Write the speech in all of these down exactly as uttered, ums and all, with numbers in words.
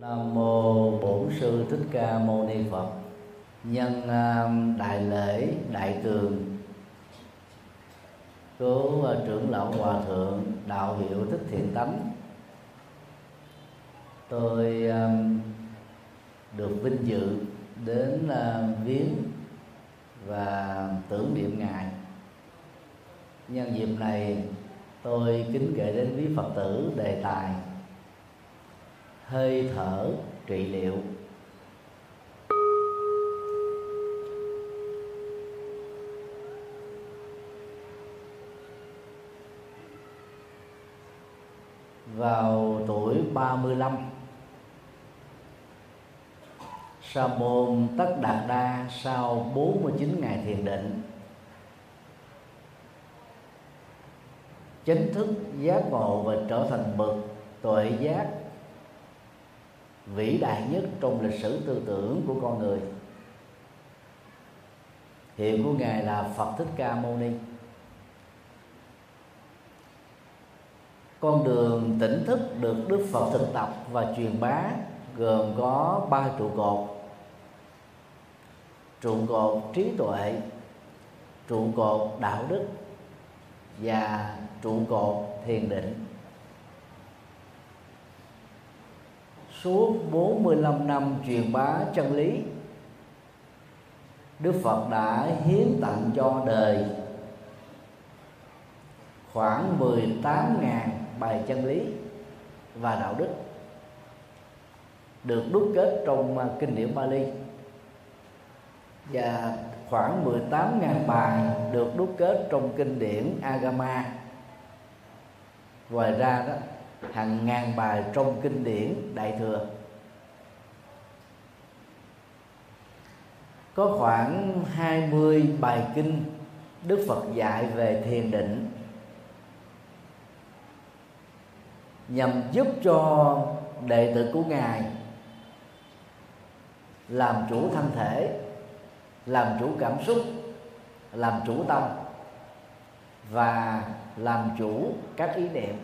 Nam mô Bổn Sư Thích Ca Mâu Ni Phật. Nhân đại lễ đại tường của trưởng lão hòa thượng đạo hiệu Thích Thiện Tánh, tôi được vinh dự đến viếng và tưởng niệm ngài. Nhân dịp này, tôi kính gửi đến quý Phật tử đề tài hơi thở trị liệu. Vào tuổi ba mươi lăm, sa môn Tất Đạt Đa sau bốn mươi chín ngày thiền định chính thức giác ngộ và trở thành bậc tuệ giác vĩ đại nhất trong lịch sử tư tưởng của con người. Hiệu của ngài là Phật Thích Ca Mâu Ni. Con đường tỉnh thức được Đức Phật thực tập và truyền bá gồm có ba trụ cột: trụ cột trí tuệ, trụ cột đạo đức và trụ cột thiền định. Suốt bốn mươi lăm năm truyền bá chân lý, Đức Phật đã hiến tặng cho đời khoảng mười tám nghìn bài chân lý và đạo đức được đúc kết trong kinh điển Pali, và khoảng mười tám nghìn bài được đúc kết trong kinh điển Agama. Ngoài ra đó, hàng ngàn bài trong kinh điển Đại Thừa. Có khoảng hai mươi bài kinh Đức Phật dạy về thiền định, nhằm giúp cho đệ tử của ngài làm chủ thân thể, làm chủ cảm xúc, làm chủ tâm và làm chủ các ý niệm.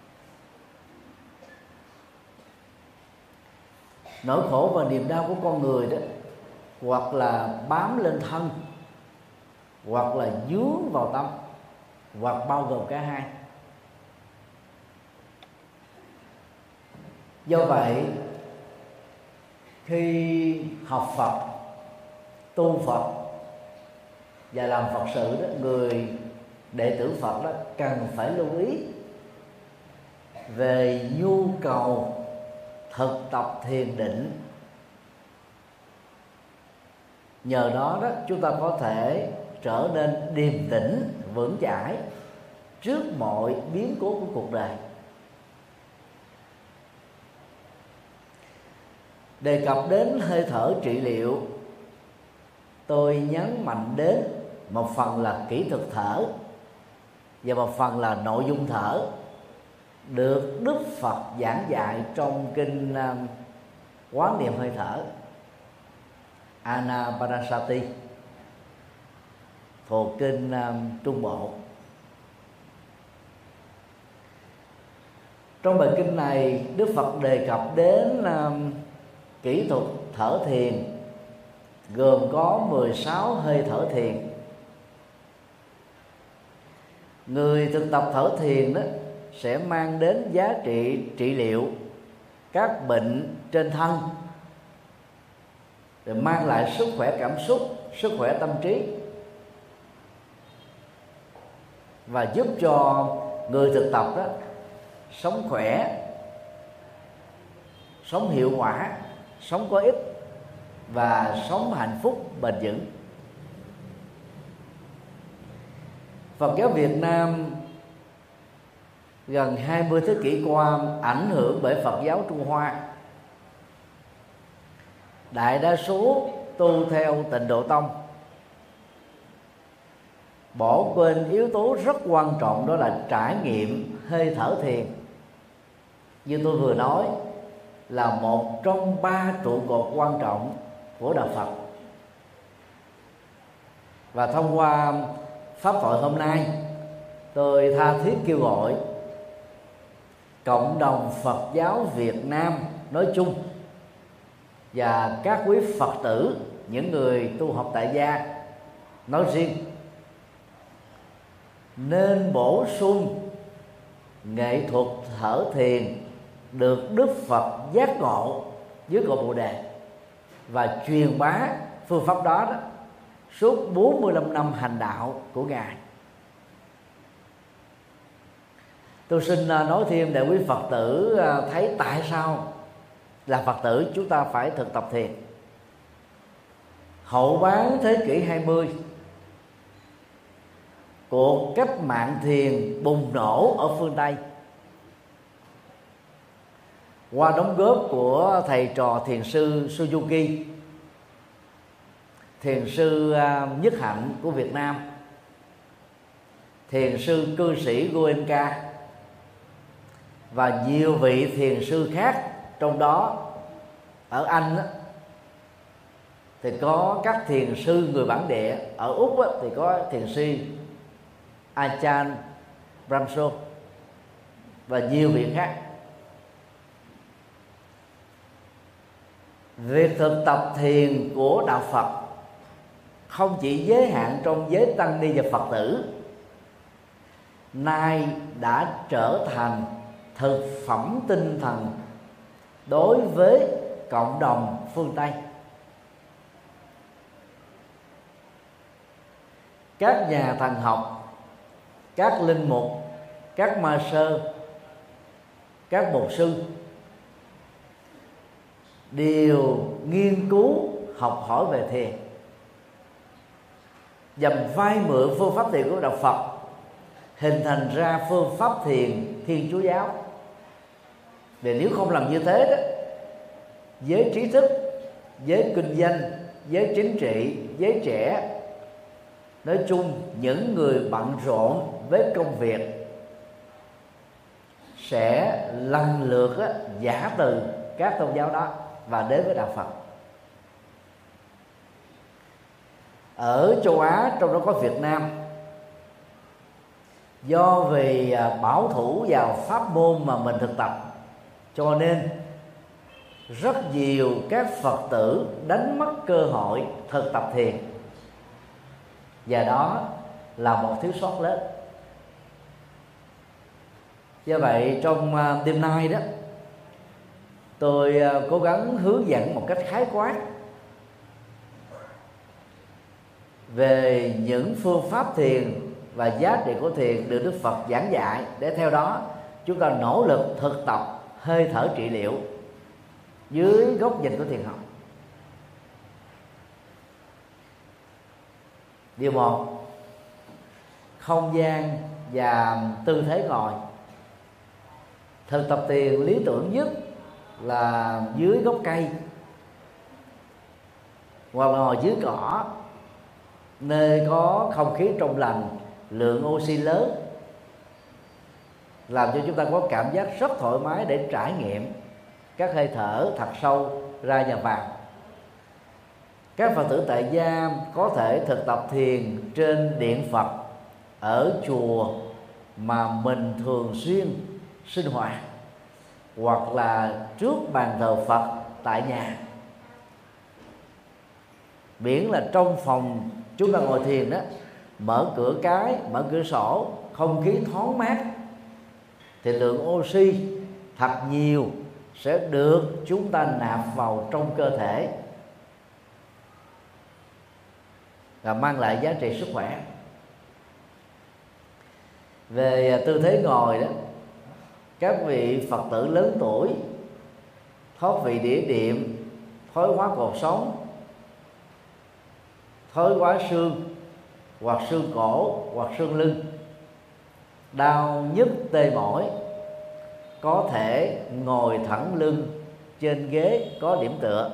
Nỗi khổ và niềm đau của con người đó, hoặc là bám lên thân, hoặc là dướng vào tâm, hoặc bao gồm cả hai. Do vậy, khi học Phật, tu Phật và làm Phật sự đó, người đệ tử Phật đó cần phải lưu ý về nhu cầu thực tập thiền định. Nhờ đó đó chúng ta có thể trở nên điềm tĩnh, vững chãi trước mọi biến cố của cuộc đời. Đề cập đến hơi thở trị liệu, tôi nhấn mạnh đến một phần là kỹ thuật thở và một phần là nội dung thở được Đức Phật giảng dạy trong kinh uh, Quán Niệm Hơi Thở Anapanasati thuộc kinh uh, Trung Bộ. Trong bài kinh này, Đức Phật đề cập đến uh, kỹ thuật thở thiền gồm có mười sáu hơi thở thiền. Người thực tập thở thiền đó sẽ mang đến giá trị trị liệu các bệnh trên thân, để mang lại sức khỏe cảm xúc, sức khỏe tâm trí, và giúp cho người thực tập đó sống khỏe, sống hiệu quả, sống có ích và sống hạnh phúc bền vững. Phật giáo Việt Nam gần hai mươi thế kỷ qua ảnh hưởng bởi Phật giáo Trung Hoa. Đại đa số tu theo Tịnh Độ Tông, bỏ quên yếu tố rất quan trọng, đó là trải nghiệm hơi thở thiền. Như tôi vừa nói, là một trong ba trụ cột quan trọng của đạo Phật. Và thông qua pháp thoại hôm nay, tôi tha thiết kêu gọi cộng đồng Phật giáo Việt Nam nói chung và các quý Phật tử, những người tu học tại gia nói riêng, nên bổ sung nghệ thuật thở thiền được Đức Phật giác ngộ dưới cội Bồ Đề và truyền bá phương pháp đó, đó suốt bốn mươi lăm năm hành đạo của Ngài. Tôi xin nói thêm để quý Phật tử thấy tại sao là Phật tử chúng ta phải thực tập thiền. Hậu bán thế kỷ hai mươi, cuộc cách mạng thiền bùng nổ ở phương Tây qua đóng góp của thầy trò thiền sư Suzuki, thiền sư Nhất Hạnh của Việt Nam, thiền sư cư sĩ Goenka và nhiều vị thiền sư khác. Trong đó ở Anh á, thì có các thiền sư người bản địa, ở Úc á, thì có thiền sư Ajahn Brahmso và nhiều vị khác. Việc thực tập thiền của đạo Phật không chỉ giới hạn trong giới tăng ni và Phật tử, nay đã trở thành thực phẩm tinh thần đối với cộng đồng phương Tây. Các nhà thần học, các linh mục, các ma sơ, các mục sư đều nghiên cứu học hỏi về thiền, nhằm vay mượn phương pháp thiền của đạo Phật, hình thành ra phương pháp thiền Thiên Chúa giáo. Vì nếu không làm như thế đó, giới trí thức, giới kinh doanh, giới chính trị, giới trẻ, nói chung những người bận rộn với công việc sẽ lần lượt á, giả từ các tôn giáo đó và đến với đạo Phật. Ở châu Á, trong đó có Việt Nam, do vì bảo thủ vào pháp môn mà mình thực tập, cho nên rất nhiều các Phật tử đánh mất cơ hội thực tập thiền, và đó là một thiếu sót lớn. Do vậy trong đêm nay đó, tôi cố gắng hướng dẫn một cách khái quát về những phương pháp thiền và giá trị của thiền được Đức Phật giảng dạy, để theo đó chúng ta nỗ lực thực tập hơi thở trị liệu dưới góc nhìn của thiền học. Điều một, không gian và tư thế ngồi. Thực tập thiền lý tưởng nhất là dưới gốc cây hoặc là ngồi dưới cỏ, nơi có không khí trong lành, lượng oxy lớn, làm cho chúng ta có cảm giác rất thoải mái để trải nghiệm các hơi thở thật sâu ra và vào. Các Phật tử tại gia có thể thực tập thiền trên điện Phật ở chùa mà mình thường xuyên sinh hoạt, hoặc là trước bàn thờ Phật tại nhà. Miễn là trong phòng chúng ta ngồi thiền đó, mở cửa cái, mở cửa sổ, không khí thoáng mát, thì lượng oxy thật nhiều sẽ được chúng ta nạp vào trong cơ thể và mang lại giá trị sức khỏe. Về tư thế ngồi đó, các vị Phật tử lớn tuổi thoát vị đĩa đệm, thoái hóa cột sống, thoái hóa xương hoặc xương cổ hoặc xương lưng, đau nhức tê mỏi, có thể ngồi thẳng lưng trên ghế có điểm tựa.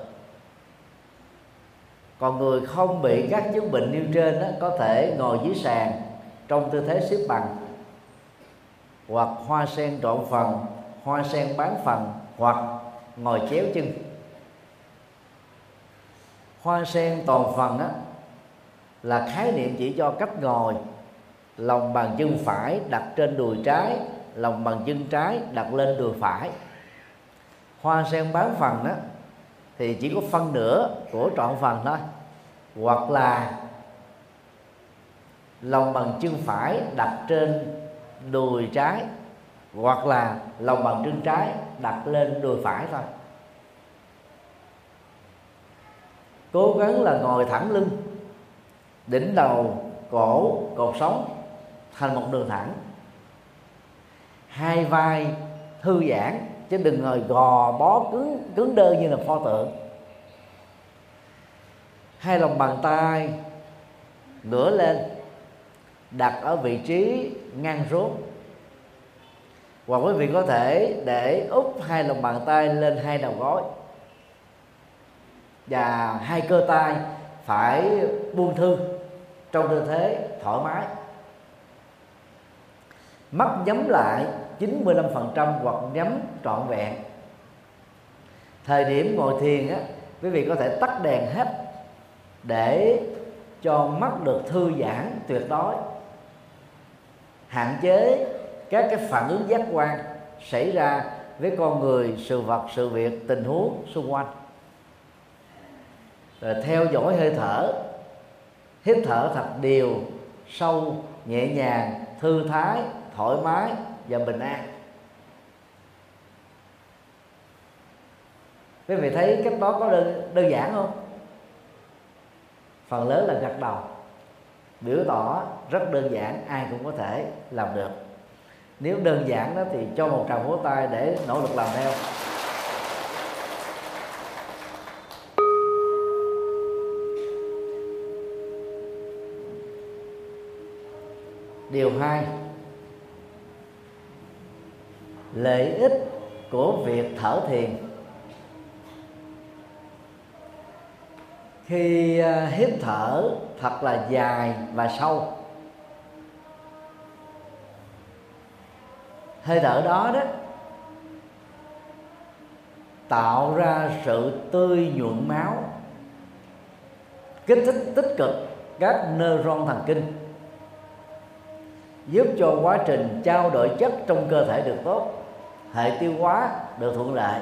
Còn người không bị các chứng bệnh nêu trên đó, có thể ngồi dưới sàn trong tư thế xếp bằng, hoặc hoa sen trọn phần, hoa sen bán phần, hoặc ngồi chéo chân. Hoa sen toàn phần đó là khái niệm chỉ cho cách ngồi: lòng bàn chân phải đặt trên đùi trái, lòng bàn chân trái đặt lên đùi phải. Hoa sen bán phần đó thì chỉ có phân nửa của trọn phần thôi, hoặc là lòng bàn chân phải đặt trên đùi trái, hoặc là lòng bàn chân trái đặt lên đùi phải thôi. Cố gắng là ngồi thẳng lưng, đỉnh đầu, cổ, cột sống thành một đường thẳng, hai vai thư giãn chứ đừng ngồi gò bó cứng cứng đơ như là pho tượng. Hai lòng bàn tay ngửa lên đặt ở vị trí ngang rốn, hoặc quý vị có thể để úp hai lòng bàn tay lên hai đầu gối, và hai cơ tay phải buông thư trong tư thế thoải mái. Mắt nhắm lại chín mươi lăm phần trăm hoặc nhắm trọn vẹn. Thời điểm ngồi thiền á, quý vị có thể tắt đèn hết để cho mắt được thư giãn tuyệt đối, hạn chế các cái phản ứng giác quan xảy ra với con người, sự vật, sự việc, tình huống xung quanh. Rồi theo dõi hơi thở, hít thở thật đều, sâu, nhẹ nhàng, thư thái, thoải mái và bình an. Quý vị thấy cách đó có đơn, đơn giản không? Phần lớn là gật đầu, biểu tỏ rất đơn giản, ai cũng có thể làm được. Nếu đơn giản đó thì cho một tràng vỗ tay để nỗ lực làm theo. Điều hai, lợi ích của việc thở thiền. Khi hít thở thật là dài và sâu, hơi thở đó đó tạo ra sự tươi nhuận máu, kích thích tích cực các neuron thần kinh, giúp cho quá trình trao đổi chất trong cơ thể được tốt, hệ tiêu hóa được thuận lợi,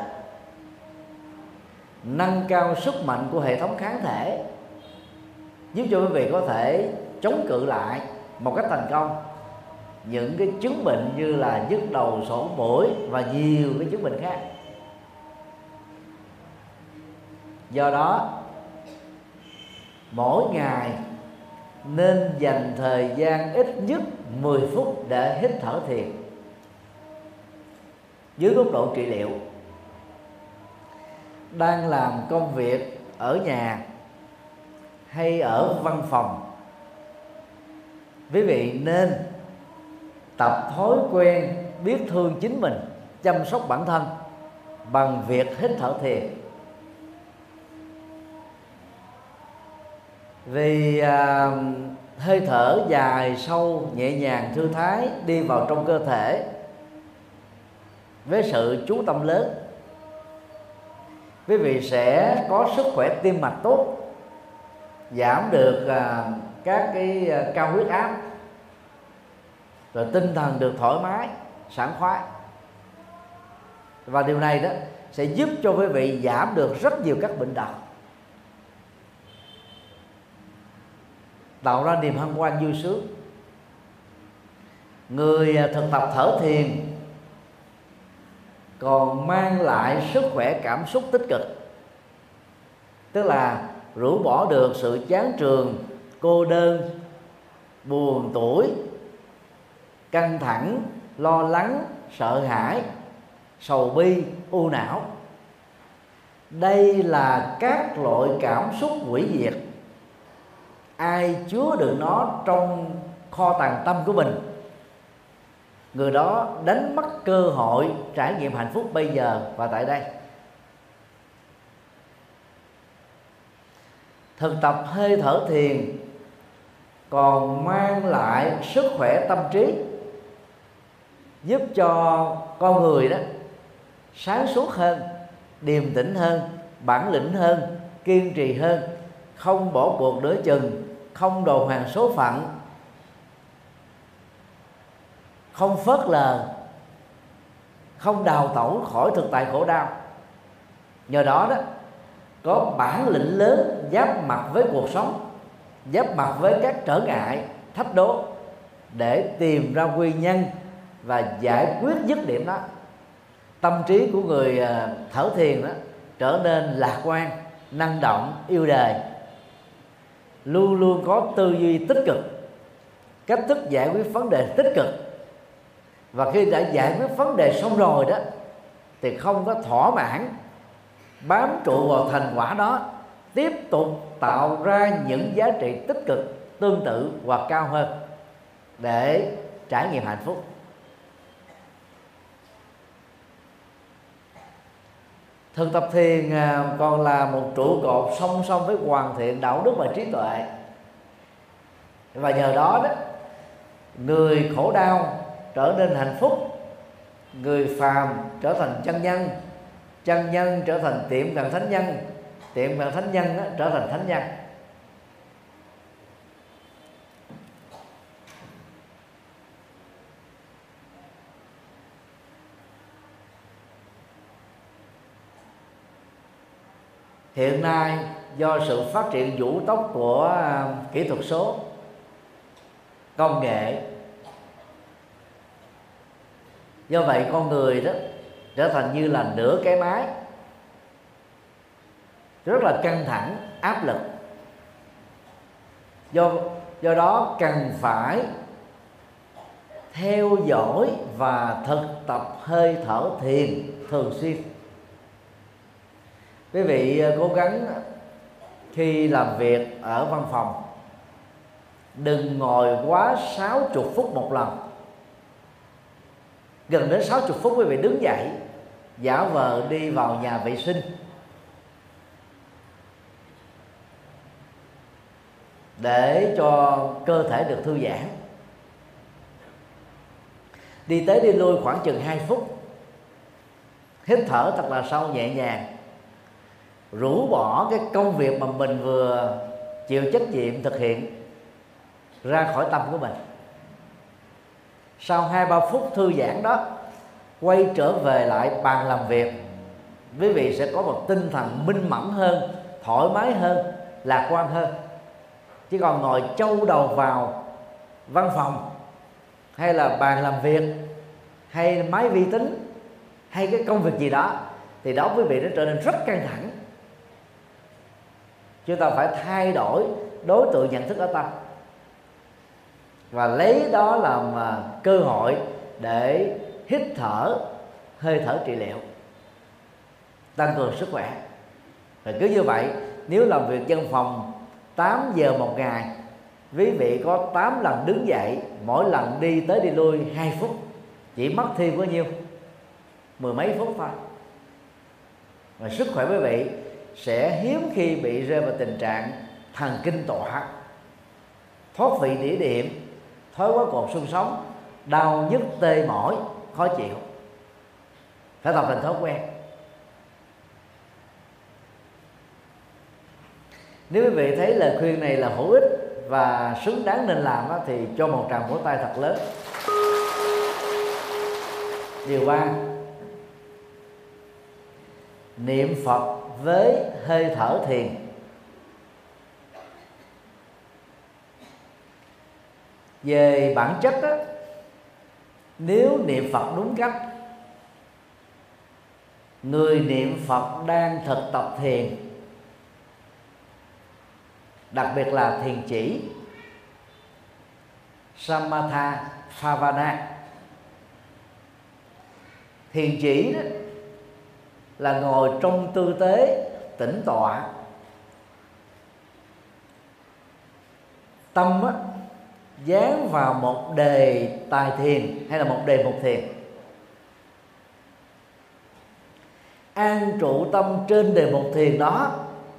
nâng cao sức mạnh của hệ thống kháng thể, giúp cho quý vị có thể chống cự lại một cách thành công những cái chứng bệnh như là nhức đầu, sổ mũi và nhiều cái chứng bệnh khác. Do đó mỗi ngày nên dành thời gian ít nhất mười phút để hít thở thiền dưới góc độ trị liệu. Đang làm công việc ở nhà hay ở văn phòng, quý vị nên tập thói quen biết thương chính mình, chăm sóc bản thân bằng việc hít thở thiền. Vì à, hơi thở dài, sâu, nhẹ nhàng, thư thái đi vào trong cơ thể với sự chú tâm lớn, quý vị sẽ có sức khỏe tim mạch tốt, giảm được à, các cái à, cao huyết áp, rồi tinh thần được thoải mái, sảng khoái. Và điều này đó sẽ giúp cho quý vị giảm được rất nhiều các bệnh tật, tạo ra niềm hân hoan vui sướng. Người thực tập thở thiền còn mang lại sức khỏe cảm xúc tích cực, tức là rũ bỏ được sự chán chường, cô đơn, buồn tủi, căng thẳng, lo lắng, sợ hãi, sầu bi, u não. Đây là các loại cảm xúc hủy diệt. Ai chứa được nó trong kho tàng tâm của mình, người đó đánh mất cơ hội trải nghiệm hạnh phúc bây giờ và tại đây. Thực tập hơi thở thiền còn mang lại sức khỏe tâm trí, giúp cho con người đó sáng suốt hơn, điềm tĩnh hơn, bản lĩnh hơn, kiên trì hơn, không bỏ cuộc nửa chừng, không đồ hoàng số phận, không phớt lờ, không đào tẩu khỏi thực tại khổ đau. Nhờ đó đó có bản lĩnh lớn giáp mặt với cuộc sống, giáp mặt với các trở ngại, thách đố để tìm ra nguyên nhân và giải quyết dứt điểm đó. Tâm trí của người thở thiền đó trở nên lạc quan, năng động, yêu đời, luôn luôn có tư duy tích cực, cách thức giải quyết vấn đề tích cực. Và khi đã giải quyết vấn đề xong rồi đó thì không có thỏa mãn, bám trụ vào thành quả đó, tiếp tục tạo ra những giá trị tích cực tương tự hoặc cao hơn để trải nghiệm hạnh phúc. Thực tập thiền còn là một trụ cột song song với hoàn thiện đạo đức và trí tuệ. Và nhờ đó đó, người khổ đau trở nên hạnh phúc, người phàm trở thành chân nhân, chân nhân trở thành tiệm cận thánh nhân, tiệm cận thánh nhân đó, trở thành thánh nhân. Hiện nay do sự phát triển vũ tốc của uh, kỹ thuật số, công nghệ, do vậy con người đó trở thành như là nửa cái máy, rất là căng thẳng, áp lực. Do do đó cần phải theo dõi và thực tập hơi thở thiền thường xuyên. Quý vị cố gắng khi làm việc ở văn phòng đừng ngồi quá sáu mươi phút một lần. Gần đến sáu mươi phút quý vị đứng dậy, giả vờ đi vào nhà vệ sinh, để cho cơ thể được thư giãn. Đi tới đi lui khoảng chừng hai phút, hít thở thật là sâu nhẹ nhàng, rũ bỏ cái công việc mà mình vừa chịu trách nhiệm thực hiện ra khỏi tâm của mình. Sau hai ba phút thư giãn đó, quay trở về lại bàn làm việc, quý vị sẽ có một tinh thần minh mẫn hơn, thoải mái hơn, lạc quan hơn. Chứ còn ngồi châu đầu vào văn phòng hay là bàn làm việc hay máy vi tính hay cái công việc gì đó thì đó quý vị nó trở nên rất căng thẳng. Chúng ta phải thay đổi đối tượng nhận thức ở tâm và lấy đó làm cơ hội để hít thở hơi thở trị liệu, tăng cường sức khỏe. Và cứ như vậy, nếu làm việc văn phòng tám giờ một ngày, quý vị có tám lần đứng dậy, mỗi lần đi tới đi lui hai phút, chỉ mất thêm bao nhiêu? Mười mấy phút thôi. Và sức khỏe quý vị sẽ hiếm khi bị rơi vào tình trạng thần kinh tọa, thoát vị đĩa điểm, thói quá cột xương sống, đau nhức tê mỏi, khó chịu. Phải tập thành thói quen. Nếu quý vị thấy lời khuyên này là hữu ích và xứng đáng nên làm đó, thì cho một tràng vỗ tay thật lớn. Điều ba, niệm Phật với hơi thở thiền. Về bản chất đó, nếu niệm Phật đúng cách, người niệm Phật đang thực tập thiền, đặc biệt là thiền chỉ Samatha Bhavana. Thiền chỉ đó là ngồi trong tư thế tĩnh tọa, tâm á, dán vào một đề tài thiền hay là một đề mục thiền, an trụ tâm trên đề mục thiền đó,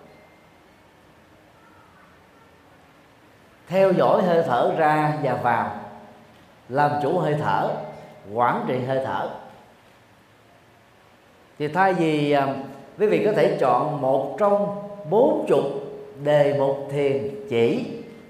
theo dõi hơi thở ra và vào, làm chủ hơi thở, quản trị hơi thở. Thì thay vì à, quý vị có thể chọn một trong bốn chục đề mục thiền chỉ,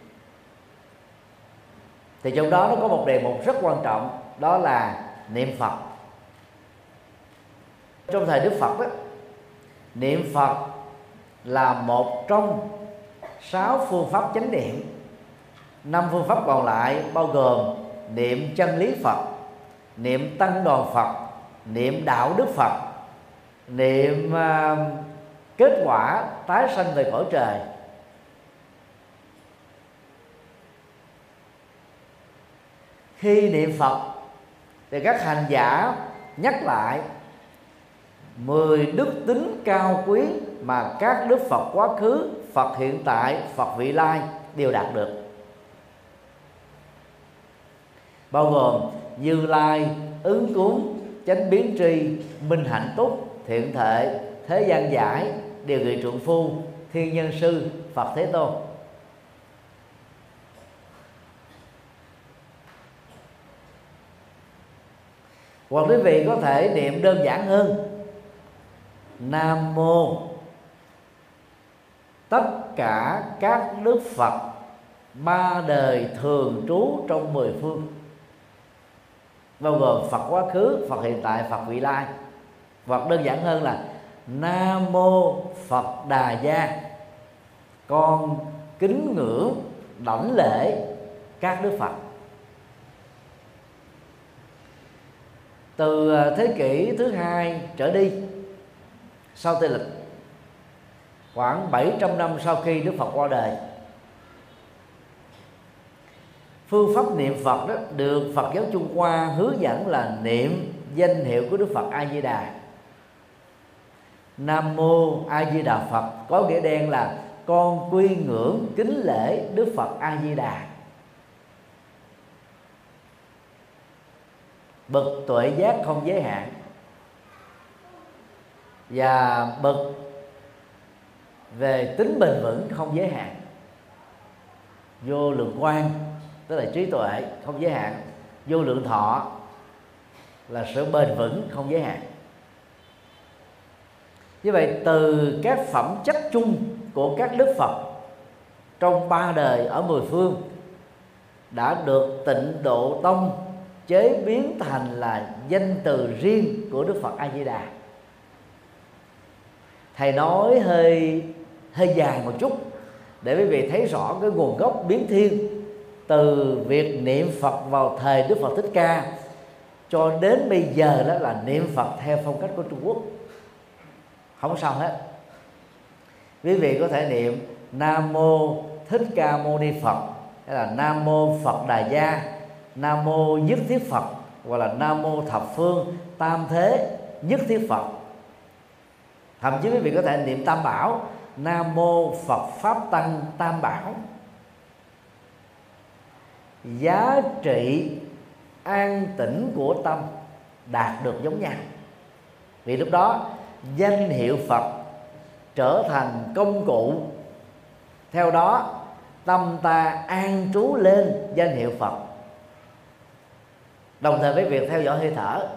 thì trong đó nó có một đề mục rất quan trọng, đó là niệm Phật. Trong thời Đức Phật đó, niệm Phật là một trong sáu phương pháp chánh niệm. Năm phương pháp còn lại bao gồm niệm chân lý Phật, niệm tăng đoàn Phật, niệm đạo đức Phật, niệm uh, kết quả tái sanh về cõi trời. Khi niệm Phật thì các hành giả nhắc lại mười đức tính cao quý mà các đức Phật quá khứ, Phật hiện tại, Phật vị lai đều đạt được, bao gồm Như Lai, ứng cúng, chánh biến tri, minh hạnh túc, thiện thệ, thế gian giải, điều nghị trượng phu, thiên nhân sư, Phật Thế Tôn. Hoặc quý vị có thể niệm đơn giản hơn: Nam mô tất cả các đức Phật ba đời thường trú trong mười phương, bao gồm Phật quá khứ, Phật hiện tại, Phật vị lai. Hoặc đơn giản hơn là Nam mô Phật Đà Gia, con kính ngưỡng đảnh lễ các đức Phật. Từ thế kỷ thứ hai trở đi sau Tây lịch, khoảng bảy trăm năm sau khi Đức Phật qua đời, phương pháp niệm Phật đó được Phật giáo Trung Hoa hướng dẫn là niệm danh hiệu của Đức Phật A Di Đà. Nam mô A Di Đà Phật có nghĩa đen là con quy ngưỡng kính lễ Đức Phật A Di Đà. Bậc tuệ giác không giới hạn và bậc về tính bền vững không giới hạn. Vô lượng quan tức là trí tuệ không giới hạn, vô lượng thọ là sự bền vững không giới hạn. Như vậy, từ các phẩm chất chung của các đức Phật trong ba đời ở mười phương đã được Tịnh Độ Tông chế biến thành là danh từ riêng của Đức Phật A Di Đà. Thầy nói hơi hơi dài một chút để quý vị thấy rõ cái nguồn gốc biến thiên từ việc niệm Phật vào thời Đức Phật Thích Ca cho đến bây giờ, đó là niệm Phật theo phong cách của Trung Quốc. Không sao hết. Quý vị có thể niệm Nam mô Thích Ca Mâu Ni Phật, hay là Nam mô Phật Đà Gia, Nam mô Nhất Thiết Phật, hoặc là Nam mô Thập Phương Tam Thế Nhất Thiết Phật. Thậm chí quý vị có thể niệm Tam Bảo, Nam mô Phật Pháp Tăng Tam Bảo. Giá trị an tĩnh của tâm đạt được giống nhau, vì lúc đó danh hiệu Phật trở thành công cụ, theo đó tâm ta an trú lên danh hiệu Phật. Đồng thời với việc theo dõi hơi thở,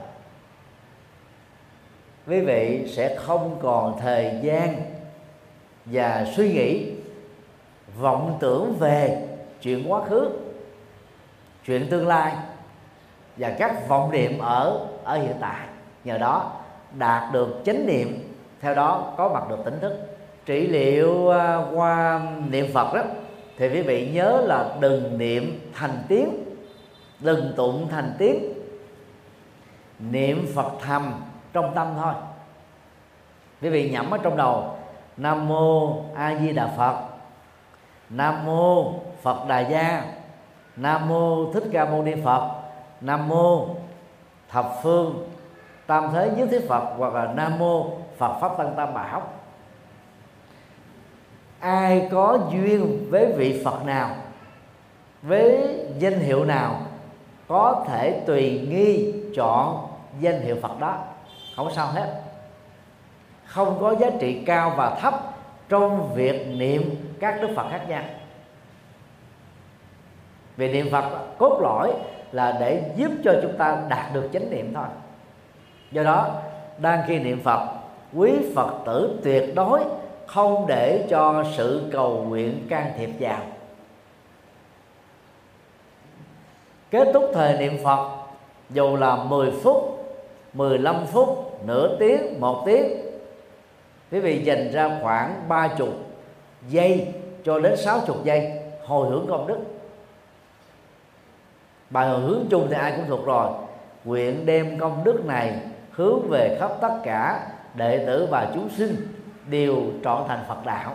quý vị sẽ không còn thời gian và suy nghĩ vọng tưởng về chuyện quá khứ, chuyện tương lai và các vọng niệm ở ở hiện tại. Nhờ đó đạt được chánh niệm, theo đó có mặt được tỉnh thức. Trị liệu qua niệm Phật đó thì quý vị nhớ là đừng niệm thành tiếng, đừng tụng thành tiếng, niệm Phật thầm trong tâm thôi. Quý vị nhẩm ở trong đầu Nam mô A Di Đà Phật, Nam mô Phật Đà Gia, Nam mô Thích Ca Mâu Ni Phật, Nam mô Thập Phương Tam Thế Nhất Thiết Phật, hoặc là Nam mô Phật Pháp Tăng Tam Bảo. Ai có duyên với vị Phật nào, với danh hiệu nào, có thể tùy nghi chọn danh hiệu Phật đó, không sao hết. Không có giá trị cao và thấp trong việc niệm các đức Phật khác nhau. Vì niệm Phật cốt lõi là để giúp cho chúng ta đạt được chánh niệm thôi. Do đó, đang khi niệm Phật, quý Phật tử tuyệt đối không để cho sự cầu nguyện can thiệp vào. Kết thúc thời niệm Phật, dù là mười phút, mười lăm phút, nửa tiếng, một tiếng, quý vị dành ra khoảng ba chục giây cho đến sáu chục giây hồi hướng công đức. Bài hồi hướng chung thì ai cũng thuộc rồi: nguyện đem công đức này hướng về khắp tất cả đệ tử và chúng sinh đều trọn thành Phật đạo.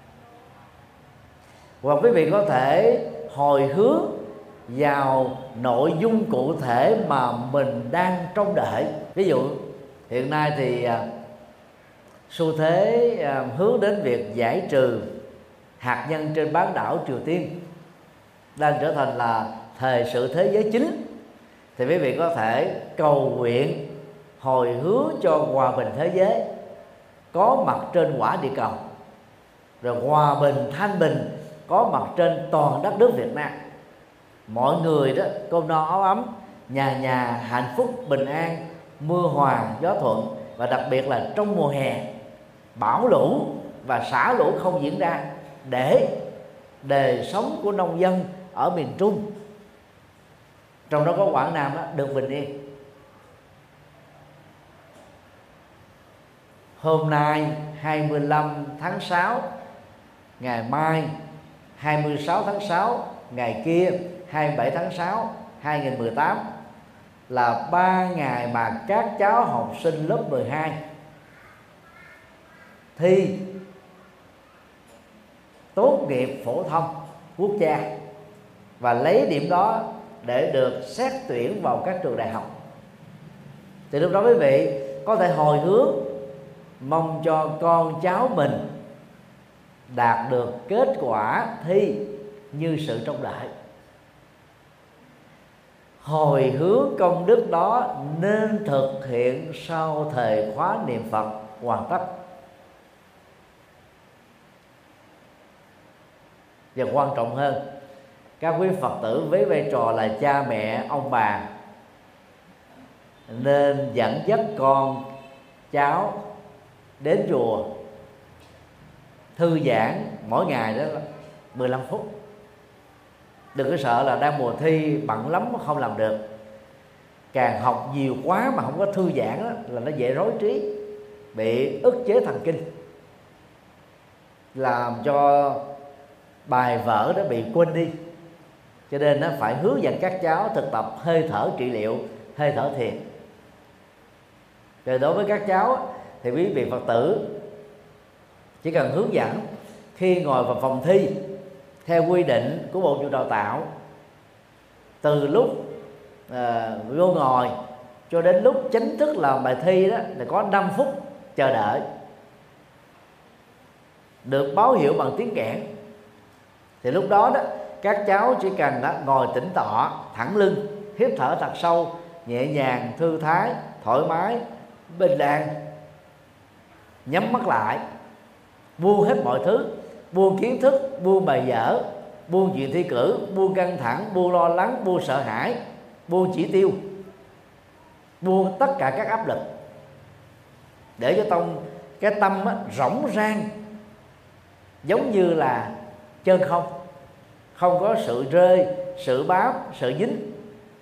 Hoặc quý vị có thể hồi hướng vào nội dung cụ thể mà mình đang trông đợi. Ví dụ hiện nay thì uh, xu thế uh, hướng đến việc giải trừ hạt nhân trên bán đảo Triều Tiên đang trở thành là thời sự thế giới chính, thì quý vị có thể cầu nguyện hồi hướng cho hòa bình thế giới có mặt trên quả địa cầu, rồi hòa bình thanh bình có mặt trên toàn đất nước Việt Nam. Mọi người đó cơm no áo ấm, nhà nhà hạnh phúc bình an, mưa hòa gió thuận, và đặc biệt là trong mùa hè bão lũ và xả lũ không diễn ra, để đời sống của nông dân ở miền Trung, trong đó có Quảng Nam đó, được bình yên. Hôm nay hai mươi lăm tháng sáu, ngày mai hai mươi sáu tháng sáu, ngày kia hai mươi bảy tháng sáu hai nghìn không trăm mười tám là ba ngày mà các cháu học sinh lớp mười hai thi tốt nghiệp phổ thông quốc gia và lấy điểm đó để được xét tuyển vào các trường đại học. Thì lúc đó quý vị có thể hồi hướng mong cho con cháu mình đạt được kết quả thi như sự trông đợi. Hồi hướng công đức đó nên thực hiện sau thời khóa niệm Phật hoàn tất. Và quan trọng hơn, các quý Phật tử với vai trò là cha mẹ, ông bà nên dẫn dắt con cháu đến chùa thư giãn mỗi ngày đó mười lăm phút. Đừng có sợ là đang mùa thi bận lắm không làm được. Càng học nhiều quá mà không có thư giãn đó, là nó dễ rối trí, bị ức chế thần kinh, làm cho bài vở đó bị quên đi. Cho nên nó phải hướng dẫn các cháu thực tập hơi thở trị liệu, hơi thở thiền. Rồi đối với các cháu thì quý vị Phật tử chỉ cần hướng dẫn khi ngồi vào phòng thi theo quy định của Bộ Giáo dục Đào tạo, từ lúc uh, vô ngồi cho đến lúc chính thức làm bài thi đó là có năm phút chờ đợi, được báo hiệu bằng tiếng kẽn. Thì lúc đó đó các cháu chỉ cần đó, ngồi tĩnh tọa, thẳng lưng, hít thở thật sâu, nhẹ nhàng, thư thái, thoải mái, bình an, nhắm mắt lại, buông hết mọi thứ, buông kiến thức, buông bài vở, buông chuyện thi cử, buông căng thẳng, buông lo lắng, buông sợ hãi, buông chỉ tiêu, buông tất cả các áp lực, để cho tông cái tâm á, rỗng rang, giống như là chân không, không có sự rơi, sự bám, sự dính.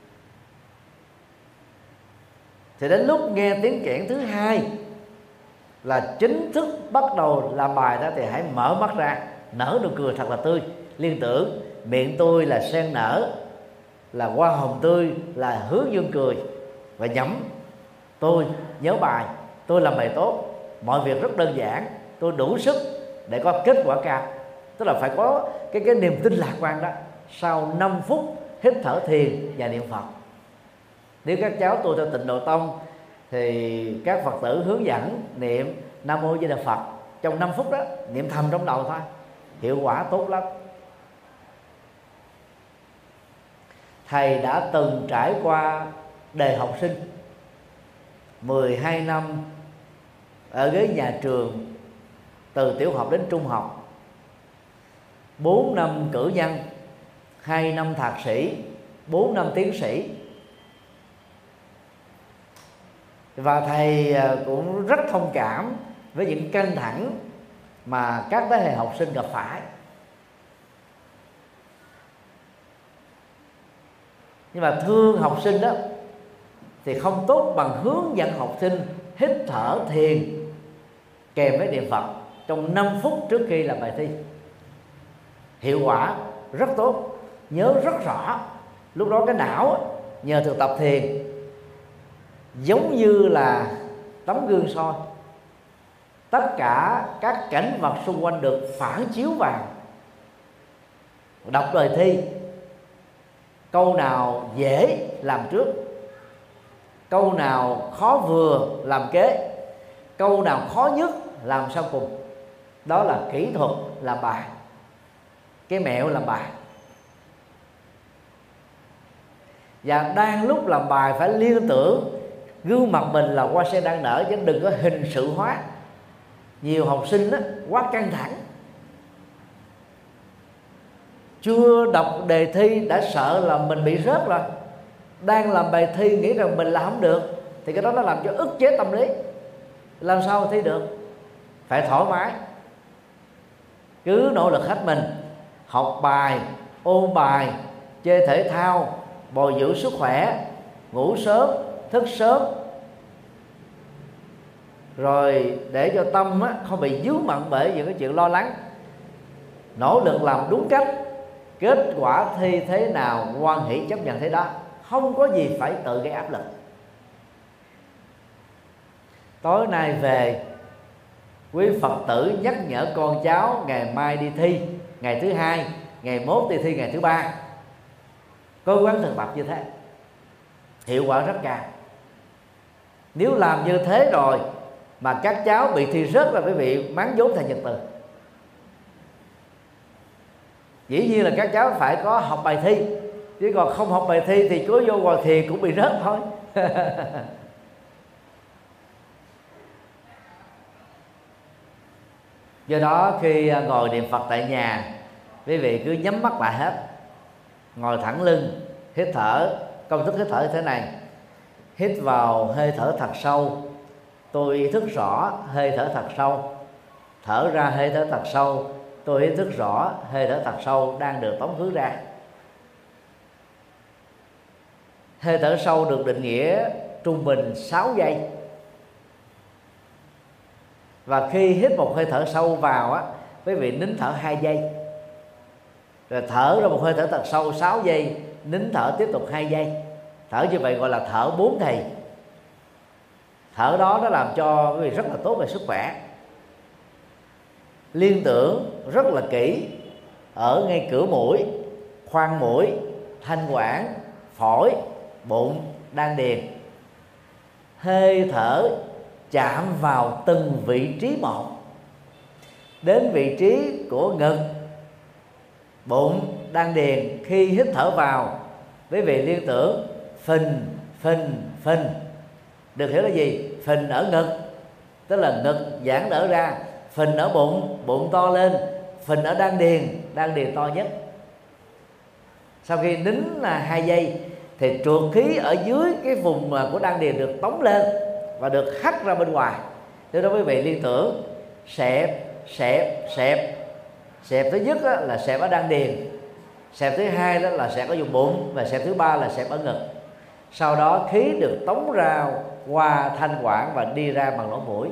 Thì đến lúc nghe tiếng kẽn thứ hai là chính thức bắt đầu làm bài đó, thì hãy mở mắt ra, nở nụ cười thật là tươi, liên tưởng miệng tôi là sen nở, là hoa hồng tươi, là hướng dương cười, và nhẩm: tôi nhớ bài, tôi làm bài tốt, mọi việc rất đơn giản, tôi đủ sức để có kết quả cao. Tức là phải có cái cái niềm tin lạc quan đó sau năm phút hít thở thiền và niệm Phật. Nếu các cháu tu theo Tịnh Độ Tông thì các Phật tử hướng dẫn niệm Nam Mô Di Đà Phật trong năm phút đó, niệm thầm trong đầu thôi, hiệu quả tốt lắm. Thầy đã từng trải qua đời học sinh mười hai năm ở ghế nhà trường, từ tiểu học đến trung học, bốn năm cử nhân, hai năm thạc sĩ, bốn năm tiến sĩ. Và thầy cũng rất thông cảm với những căng thẳng mà các thế hệ học sinh gặp phải. Nhưng mà thương học sinh đó thì không tốt bằng hướng dẫn học sinh hít thở thiền kèm với niệm Phật trong năm phút trước khi làm bài thi. Hiệu quả rất tốt, nhớ rất rõ. Lúc đó cái não nhờ thực tập thiền giống như là tấm gương soi, tất cả các cảnh vật xung quanh được phản chiếu vào. Đọc đề thi, câu nào dễ làm trước, câu nào khó vừa làm kế, câu nào khó nhất làm sau cùng. Đó là kỹ thuật làm bài, cái mẹo làm bài. Và đang lúc làm bài phải liên tưởng gương mặt mình là hoa sen đang nở, chứ đừng có hình sự hóa. Nhiều học sinh đó, quá căng thẳng, chưa đọc đề thi đã sợ là mình bị rớt rồi, đang làm bài thi nghĩ rằng mình làm không được, thì cái đó nó làm cho ức chế tâm lý. Làm sao thi được? Phải thoải mái, cứ nỗ lực hết mình, học bài, ôn bài, chơi thể thao, bồi dưỡng sức khỏe, ngủ sớm, thức sớm, rồi để cho tâm á, không bị dướng mặn bởi những cái chuyện lo lắng. Nỗ lực làm đúng cách, kết quả thi thế nào hoan hỷ chấp nhận thế đó, không có gì phải tự gây áp lực. Tối nay về, quý Phật tử nhắc nhở con cháu ngày mai đi thi, ngày thứ hai, ngày mốt đi thi ngày thứ ba, cố gắng thực tập như thế, hiệu quả rất cao. Nếu làm như thế rồi mà các cháu bị thi rớt là quý vị mắng vốn thành Nhật Từ. Dĩ nhiên là các cháu phải có học bài thi, chứ còn không học bài thi thì cố vô ngồi thiền cũng bị rớt thôi. Do đó khi ngồi niệm Phật tại nhà, quý vị cứ nhắm mắt lại hết, ngồi thẳng lưng, hít thở. Công thức hít thở như thế này: hít vào hơi thở thật sâu, tôi ý thức rõ hơi thở thật sâu. Thở ra hơi thở thật sâu, tôi ý thức rõ hơi thở thật sâu đang được tống khứ ra. Hơi thở sâu được định nghĩa trung bình sáu giây. Và khi hít một hơi thở sâu vào á, quý vị nín thở hai giây, rồi thở ra một hơi thở thật sâu sáu giây, nín thở tiếp tục hai giây. Thở như vậy gọi là thở bốn thì. Thở đó nó làm cho quý vị rất là tốt về sức khỏe. Liên tưởng rất là kỹ ở ngay cửa mũi, khoang mũi, thanh quản, phổi, bụng, đan điền. Hơi thở chạm vào từng vị trí một. Đến vị trí của ngực, bụng, đan điền, khi hít thở vào, quý vị liên tưởng phình, phình, phình. Được hiểu là gì? Phình ở ngực, tức là ngực giãn nở ra. Phình ở bụng, bụng to lên. Phình ở đan điền, đan điền to nhất. Sau khi nín là hai giây thì trượt khí ở dưới cái vùng của đan điền được tống lên và được hắt ra bên ngoài. Từ đó quý vị liên tưởng xẹp, xẹp, xẹp. Xẹp thứ nhất là xẹp ở đan điền, xẹp thứ hai đó là xẹp ở vùng bụng, và xẹp thứ ba là xẹp ở ngực. Sau đó khí được tống ra qua thanh quản và đi ra bằng lỗ mũi.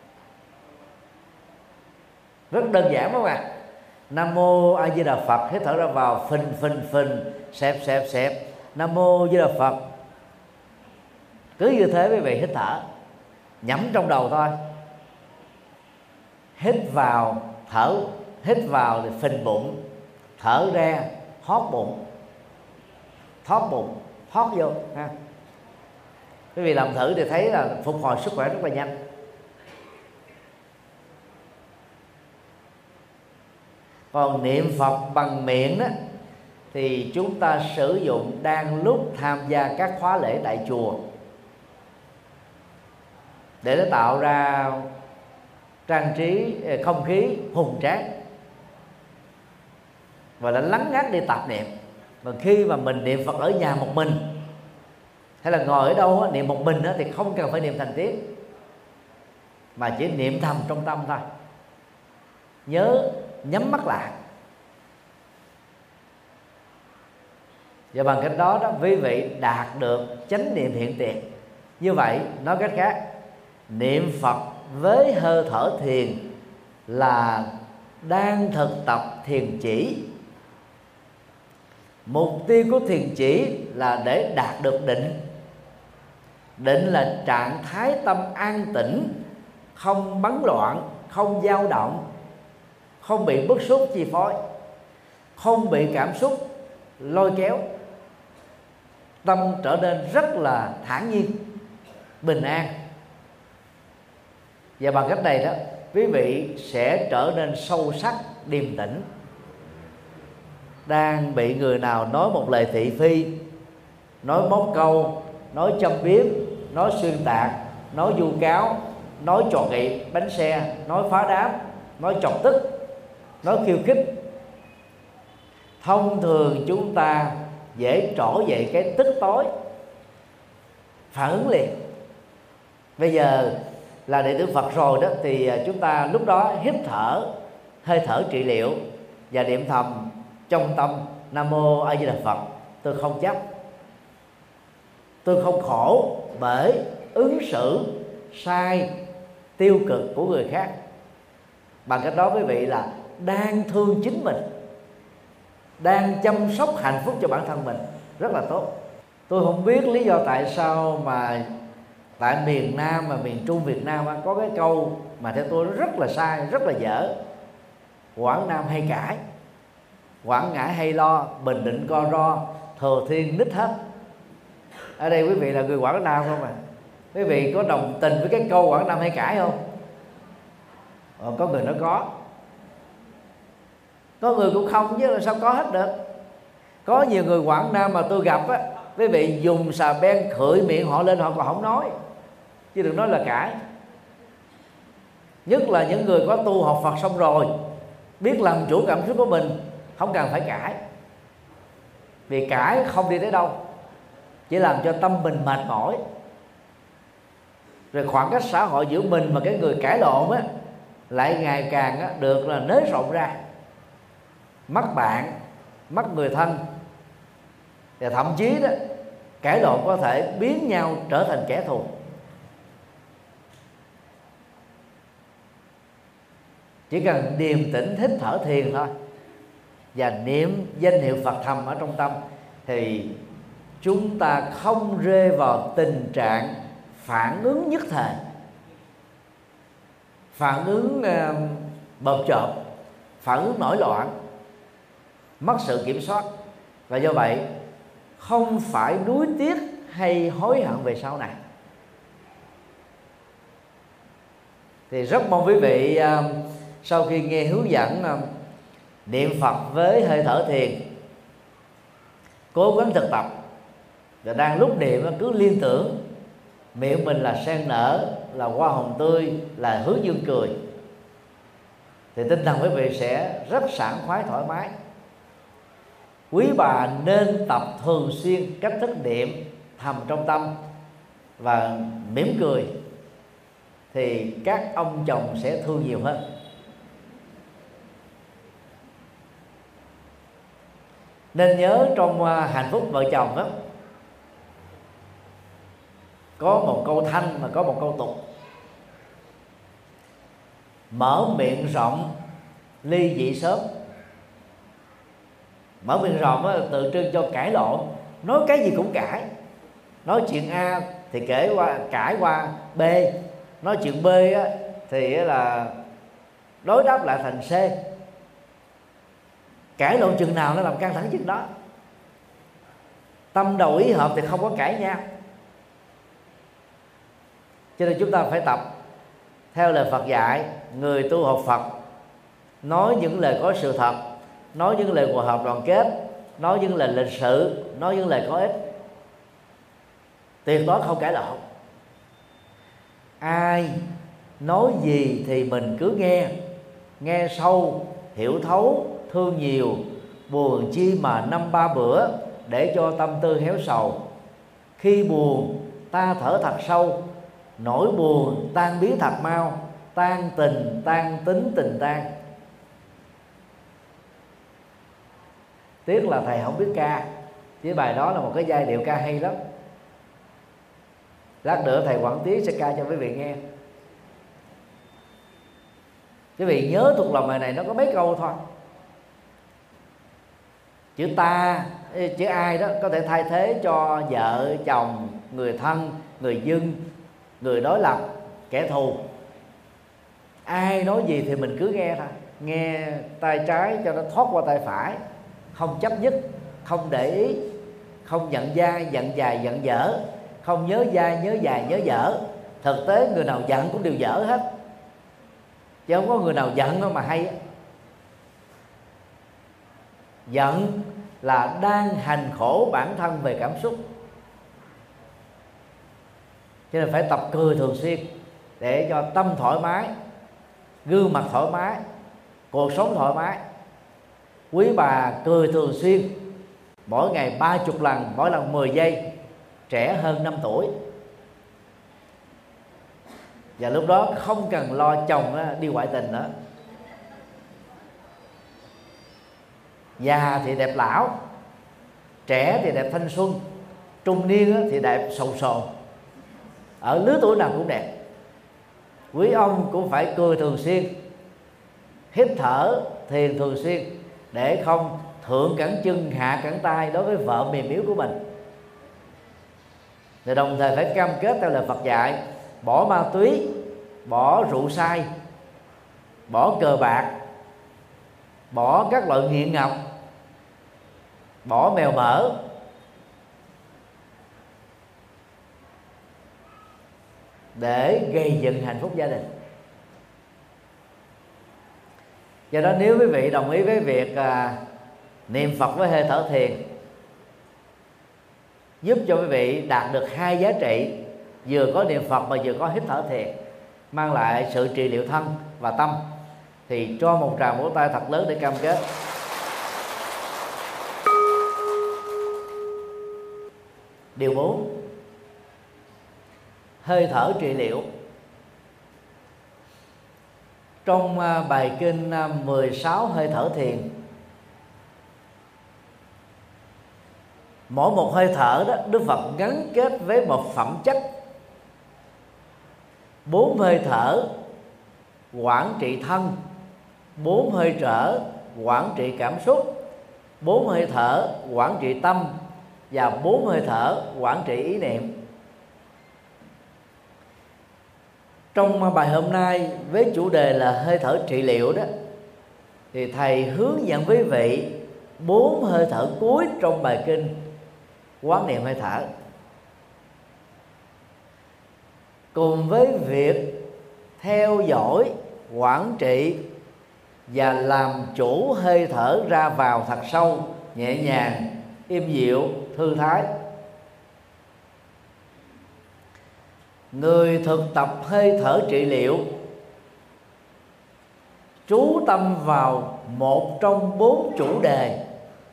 Rất đơn giản đúng không ạ? Nam mô A Di Đà Phật, hít thở ra vào, phình phình phình, xẹp xẹp xẹp. Nam mô A Di Đà Phật. Cứ như thế quý vị hít thở, nhẩm trong đầu thôi. Hít vào thở, hít vào thì phình bụng, thở ra hót bụng, thoát bụng, thoát vô ha. Quý vị làm thử thì thấy là phục hồi sức khỏe rất là nhanh. Còn niệm Phật bằng miệng đó thì chúng ta sử dụng đang lúc tham gia các khóa lễ tại chùa, để nó tạo ra trang trí không khí hùng tráng và nó lắng ngắt đi tạp niệm. Mà khi mà mình niệm Phật ở nhà một mình hay là ngồi ở đâu niệm một mình thì không cần phải niệm thành tiếng, mà chỉ niệm thầm trong tâm thôi. Nhớ nhắm mắt lại, và bằng cách đó đó quý vị đạt được chánh niệm hiện tiền. Như vậy nói cách khác, niệm Phật với hơi thở thiền là đang thực tập thiền chỉ. Mục tiêu của thiền chỉ là để đạt được định. Định là trạng thái tâm an tĩnh, không bấn loạn, không dao động, không bị bức xúc chi phối, không bị cảm xúc lôi kéo. Tâm trở nên rất là thản nhiên, bình an. Và bằng cách này đó, quý vị sẽ trở nên sâu sắc, điềm tĩnh. Đang bị người nào nói một lời thị phi, nói móc câu, nói châm biếm, nói xuyên tạc, nói vu cáo, nói trò nghị bánh xe, nói phá đám, nói chọc tức, nói khiêu khích, thông thường chúng ta dễ trỗi dậy cái tức tối, phản ứng liền. Bây giờ là đệ tử Phật rồi đó, thì chúng ta lúc đó hít thở, hơi thở trị liệu và niệm thầm trong tâm: Nam Mô A Di Đà Phật. Tôi không chấp, tôi không khổ bởi ứng xử sai, tiêu cực của người khác. Bằng cách đó quý vị là đang thương chính mình, đang chăm sóc hạnh phúc cho bản thân mình, rất là tốt. Tôi không biết lý do tại sao mà tại miền Nam và miền Trung Việt Nam có cái câu mà theo tôi rất là sai, rất là dở: Quảng Nam hay cãi, Quảng Ngãi hay lo, Bình Định co ro, Thừa Thiên nít hết. Ở đây quý vị là người Quảng Nam không à? Quý vị có đồng tình với cái câu Quảng Nam hay cãi không? Ờ, có người nói có, có người cũng không, chứ là sao có hết được. Có nhiều người Quảng Nam mà tôi gặp á, quý vị dùng xà beng khưởi miệng họ lên họ còn không nói, chứ đừng nói là cãi. Nhất là những người có tu học Phật xong rồi, biết làm chủ cảm xúc của mình, không cần phải cãi. Vì cãi không đi tới đâu, chỉ làm cho tâm mình mệt mỏi. Rồi khoảng cách xã hội giữa mình và cái người cãi lộn á lại ngày càng á, được là nới rộng ra. Mất bạn, mất người thân, và thậm chí đó cãi lộn có thể biến nhau trở thành kẻ thù. Chỉ cần điềm tĩnh hít thở thiền thôi và niệm danh hiệu Phật thầm ở trong tâm, thì chúng ta không rơi vào tình trạng phản ứng nhất thời, phản ứng uh, bợp chợp, phản ứng nổi loạn, mất sự kiểm soát. Và do vậy không phải nuối tiếc hay hối hận về sau này. Thì rất mong quý vị uh, sau khi nghe hướng dẫn uh, niệm Phật với hơi thở thiền, cố gắng thực tập. Và đang lúc niệm cứ liên tưởng miệng mình là sen nở, là hoa hồng tươi, là hướng dương cười, thì tinh thần quý vị sẽ rất sảng khoái, thoải mái. Quý bà nên tập thường xuyên cách thức niệm thầm trong tâm và mỉm cười, thì các ông chồng sẽ thương nhiều hơn. Nên nhớ trong hạnh phúc vợ chồng đó, có một câu thanh mà có một câu tục: mở miệng rộng ly dị sớm. Mở miệng rộng đó, tượng trưng cho cãi lộn, nói cái gì cũng cãi. Nói chuyện A thì kể qua cãi qua B, nói chuyện B á, thì là đối đáp lại thành C. Cãi lộn chừng nào nó làm căng thẳng chừng đó. Tâm đầu ý hợp thì không có cãi nhau. Cho nên chúng ta phải tập theo lời Phật dạy. Người tu học Phật nói những lời có sự thật, nói những lời hòa hợp đoàn kết, nói những lời lịch sự, nói những lời có ích, tuyệt đối không cãi lộn. Ai nói gì thì mình cứ nghe, nghe sâu, hiểu thấu, thương nhiều, buồn chi mà năm ba bữa, để cho tâm tư héo sầu. Khi buồn ta thở thật sâu, nỗi buồn tan biến thật mau, tan tình tan tính tình tan. Tiếc là thầy không biết ca, chứ bài đó là một cái giai điệu ca hay lắm. Lát nữa thầy Quảng Tiến sẽ ca cho quý vị nghe. Quý vị nhớ thuộc lòng bài này nó có mấy câu thôi. Chữ ta, chữ ai đó có thể thay thế cho vợ, chồng, người thân, người dân, người đối lập, kẻ thù. Ai nói gì thì mình cứ nghe thôi, nghe tay trái cho nó thoát qua tay phải, không chấp nhất, không để ý, không giận dai, giận dài, giận dở, không nhớ dai, nhớ dài, nhớ dở. Thực tế người nào giận cũng đều dở hết, chứ không có người nào giận đâu mà hay. Giận là đang hành khổ bản thân về cảm xúc, cho nên phải tập cười thường xuyên để cho tâm thoải mái, gương mặt thoải mái, cuộc sống thoải mái. Quý bà cười thường xuyên, mỗi ngày ba chục lần, mỗi lần mười giây, trẻ hơn năm tuổi. Và lúc đó không cần lo chồng đi ngoại tình nữa. Già thì đẹp lão, trẻ thì đẹp thanh xuân, trung niên thì đẹp sầu sồn. Ở lứa tuổi nào cũng đẹp. Quý ông cũng phải cười thường xuyên, hít thở thiền thường xuyên, để không thượng cẳng chân hạ cẳng tay đối với vợ mềm yếu của mình. Thì đồng thời phải cam kết theo lời Phật dạy, bỏ ma túy, bỏ rượu say, bỏ cờ bạc, bỏ các loại nghiện ngập, bỏ mèo mỡ, để gây dựng hạnh phúc gia đình. Do đó nếu quý vị đồng ý với việc à, niệm Phật với hơi thở thiền, giúp cho quý vị đạt được hai giá trị, vừa có niệm Phật mà vừa có hít thở thiền, mang lại sự trị liệu thân và tâm, thì cho một tràng vỗ tay thật lớn để cam kết. Điều bốn, hơi thở trị liệu. Trong bài kinh mười sáu hơi thở thiền, mỗi một hơi thở đó Đức Phật gắn kết với một phẩm chất. Bốn hơi thở quản trị thân, bốn hơi thở quản trị cảm xúc, bốn hơi thở quản trị tâm, và bốn hơi thở quản trị ý niệm. Trong bài hôm nay với chủ đề là hơi thở trị liệu đó, thì thầy hướng dẫn quý vị bốn hơi thở cuối trong bài kinh quán niệm hơi thở, cùng với việc theo dõi, quản trị và làm chủ hơi thở ra vào thật sâu, nhẹ nhàng, êm dịu, thư thái. Người thực tập hơi thở trị liệu chú tâm vào một trong bốn chủ đề,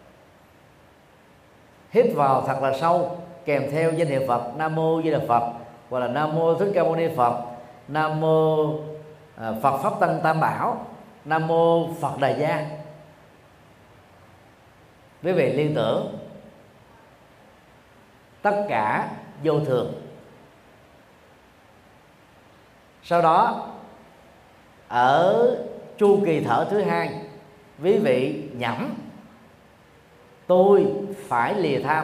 hít vào thật là sâu kèm theo danh hiệu Phật Nam Mô Di Đà Phật, hoặc là Nam Mô Thích Ca Mâu Ni Phật, Nam Mô à, Phật Pháp Tăng Tam Bảo, Nam Mô Phật Đà Gia. Quý vị liên tưởng tất cả vô thường. Sau đó ở chu kỳ thở thứ hai, quý vị nhẩm tôi phải lìa tham.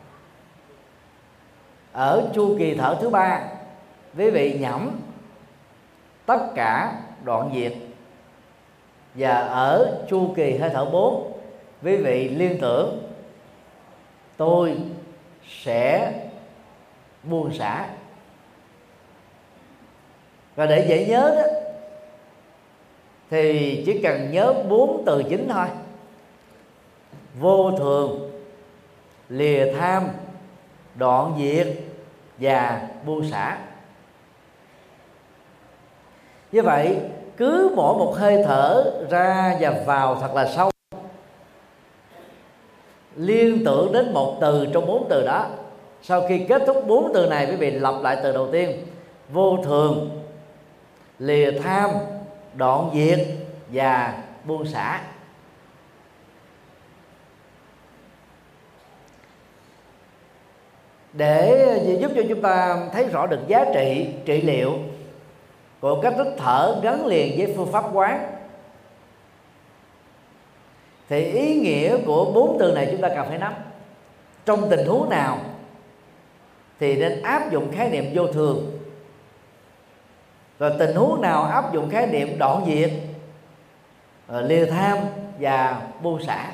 Ở chu kỳ thở thứ ba, quý vị nhẩm tất cả đoạn diệt. Và ở chu kỳ hơi thở bốn, quý vị liên tưởng tôi sẽ buông xả. Và để dễ nhớ đó, thì chỉ cần nhớ bốn từ chính thôi: vô thường, lìa tham, đoạn diệt và buông xả. Như vậy cứ mỗi một hơi thở ra và vào thật là sâu, liên tưởng đến một từ trong bốn từ đó. Sau khi kết thúc bốn từ này, quý vị lặp lại từ đầu tiên: vô thường, lìa tham, đoạn diệt và buông xả. Để giúp cho chúng ta thấy rõ được giá trị trị liệu của cách thức thở gắn liền với phương pháp quán, thì ý nghĩa của bốn từ này chúng ta cần phải nắm. Trong tình huống nào thì nên áp dụng khái niệm vô thường, rồi tình huống nào áp dụng khái niệm đoạn diệt, lìa tham và buông xả.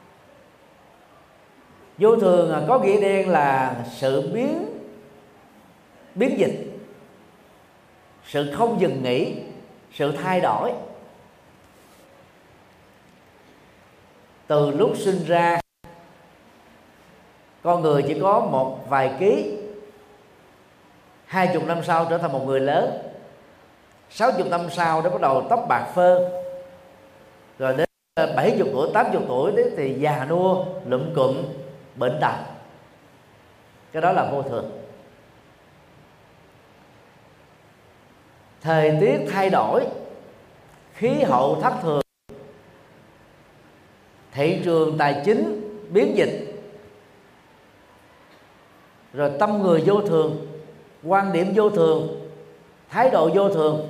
Vô thường có nghĩa đen là sự biến biến dịch, sự không dừng nghỉ, sự thay đổi. Từ lúc sinh ra, con người chỉ có một vài ký, hai chục năm sau trở thành một người lớn, sáu chục năm sau đó bắt đầu tóc bạc phơ, rồi đến bảy chục tuổi, tám chục tuổi đấy thì già nua, lụm cụm, bệnh tật. Cái đó là vô thường. Thời tiết thay đổi, khí hậu thất thường, thị trường tài chính biến dịch, rồi tâm người vô thường, quan điểm vô thường, thái độ vô thường,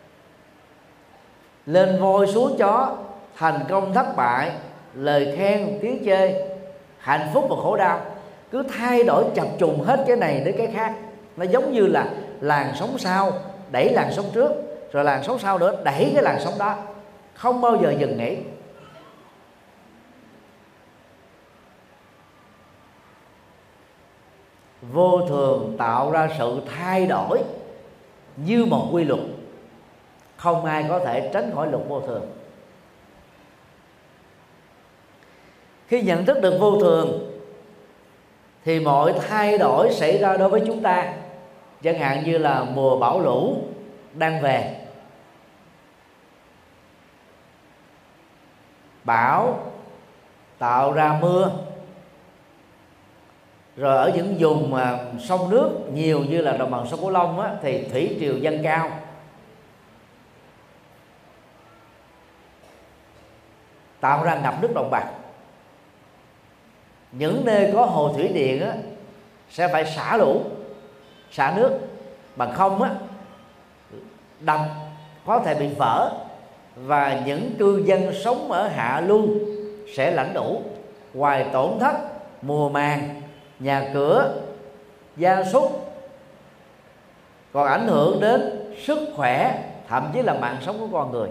lên voi xuống chó, thành công thất bại, lời khen tiếng chê, hạnh phúc và khổ đau, cứ thay đổi chập trùng hết cái này đến cái khác. Nó giống như là làn sóng sau đẩy làn sóng trước, rồi làn sóng sau nữa đẩy cái làn sóng đó, không bao giờ dừng nghỉ. Vô thường tạo ra sự thay đổi như một quy luật, không ai có thể tránh khỏi luật vô thường. Khi nhận thức được vô thường thì mọi thay đổi xảy ra đối với chúng ta, chẳng hạn như là mùa bão lũ đang về, bão tạo ra mưa, rồi ở những vùng mà sông nước nhiều như là đồng bằng sông Cửu Long á, thì thủy triều dâng cao, tạo ra ngập nước đồng bằng. Những nơi có hồ thủy điện á, sẽ phải xả lũ, xả nước, bằng không á, đập có thể bị vỡ và những cư dân sống ở hạ lưu sẽ lãnh đủ, ngoài tổn thất mùa màng, nhà cửa, gia súc, còn ảnh hưởng đến sức khỏe, thậm chí là mạng sống của con người.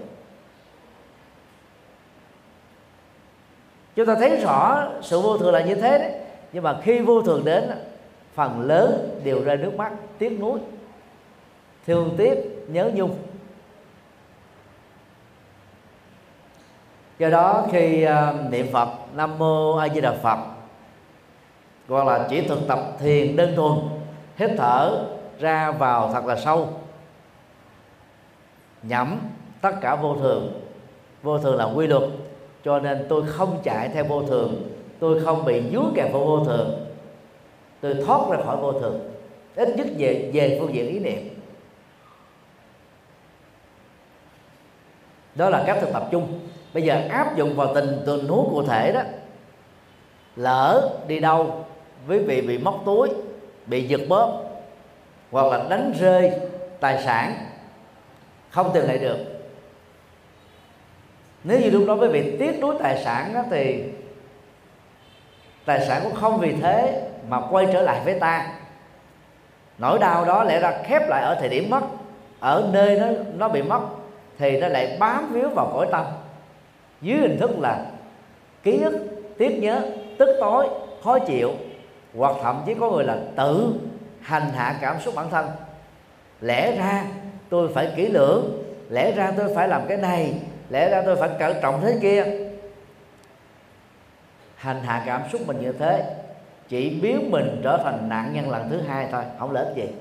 Chúng ta thấy rõ sự vô thường là như thế đấy. Nhưng mà khi vô thường đến, phần lớn đều rơi nước mắt, tiếc nuối, thương tiếc, nhớ nhung. Do đó khi uh, niệm Phật Nam Mô A Di Đà Phật, gọi là chỉ thực tập thiền đơn thuần, hít thở ra vào thật là sâu, nhẩm tất cả vô thường. Vô thường là quy luật, cho nên tôi không chạy theo vô thường, tôi không bị dướng kẹt vào vô thường, tôi thoát ra khỏi vô thường, ít nhất về về phương diện ý niệm. Đó là cách thực tập chung. Bây giờ áp dụng vào tình tình huống cụ thể đó. Lỡ đi đâu quý vị bị móc túi, bị giật bóp, hoặc là đánh rơi tài sản, không tìm lại được. Nếu như lúc đó quý vị tiếc nuối tài sản đó, thì tài sản cũng không vì thế mà quay trở lại với ta. Nỗi đau đó lẽ ra khép lại ở thời điểm mất, ở nơi nó, nó bị mất, thì nó lại bám víu vào cõi tâm dưới hình thức là ký ức, tiếc nhớ, tức tối, khó chịu, hoặc thậm chí có người là tự hành hạ cảm xúc bản thân. Lẽ ra tôi phải kỹ lưỡng, lẽ ra tôi phải làm cái này, lẽ ra tôi phải cẩn trọng thế kia. Hành hạ cảm xúc mình như thế chỉ biến mình trở thành nạn nhân lần thứ hai thôi, không lợi ích gì.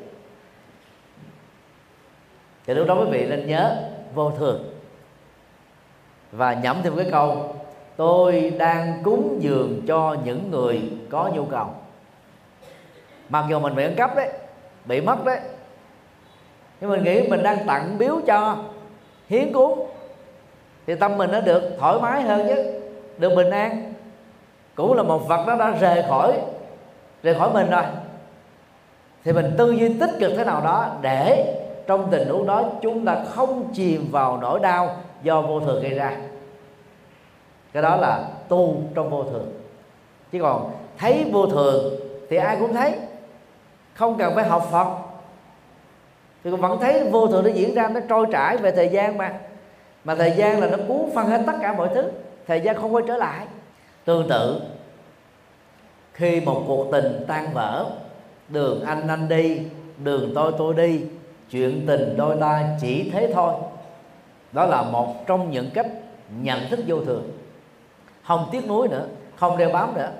Thì lúc đó quý vị nên nhớ vô thường và nhẩm thêm cái câu: tôi đang cúng dường cho những người có nhu cầu. Mặc dù mình bị ăn cắp đấy, bị mất đấy, nhưng mình nghĩ mình đang tặng biếu cho, hiến cúng, thì tâm mình nó được thoải mái hơn chứ, được bình an. Cũng là một vật nó đã rời khỏi rời khỏi mình rồi, thì mình tư duy tích cực thế nào đó để trong tình huống đó chúng ta không chìm vào nỗi đau do vô thường gây ra. Cái đó là tu trong vô thường. Chứ còn thấy vô thường thì ai cũng thấy, không cần phải học Phật thì vẫn thấy vô thường nó diễn ra, nó trôi chảy về thời gian mà. Mà thời gian là nó cuốn phân hết tất cả mọi thứ, thời gian không quay trở lại. Tương tự, khi một cuộc tình tan vỡ, đường anh anh đi, đường tôi tôi đi, chuyện tình đôi ta chỉ thế thôi, đó là một trong những cách nhận thức vô thường. Không tiếc nuối nữa, không đeo bám nữa.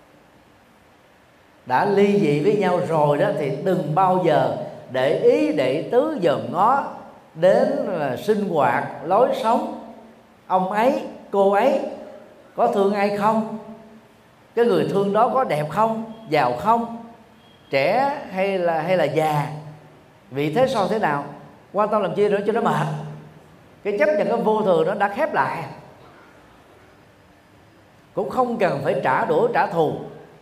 Đã ly dị với nhau rồi đó thì đừng bao giờ để ý để tứ dòm ngó đến là sinh hoạt, lối sống, ông ấy, cô ấy có thương ai không, cái người thương đó có đẹp không, giàu không, trẻ hay là hay là già, vị thế so thế nào. Quan tâm làm chi nữa cho nó mệt. Cái chấp nhận cái vô thường nó đã khép lại. Cũng không cần phải trả đũa trả thù.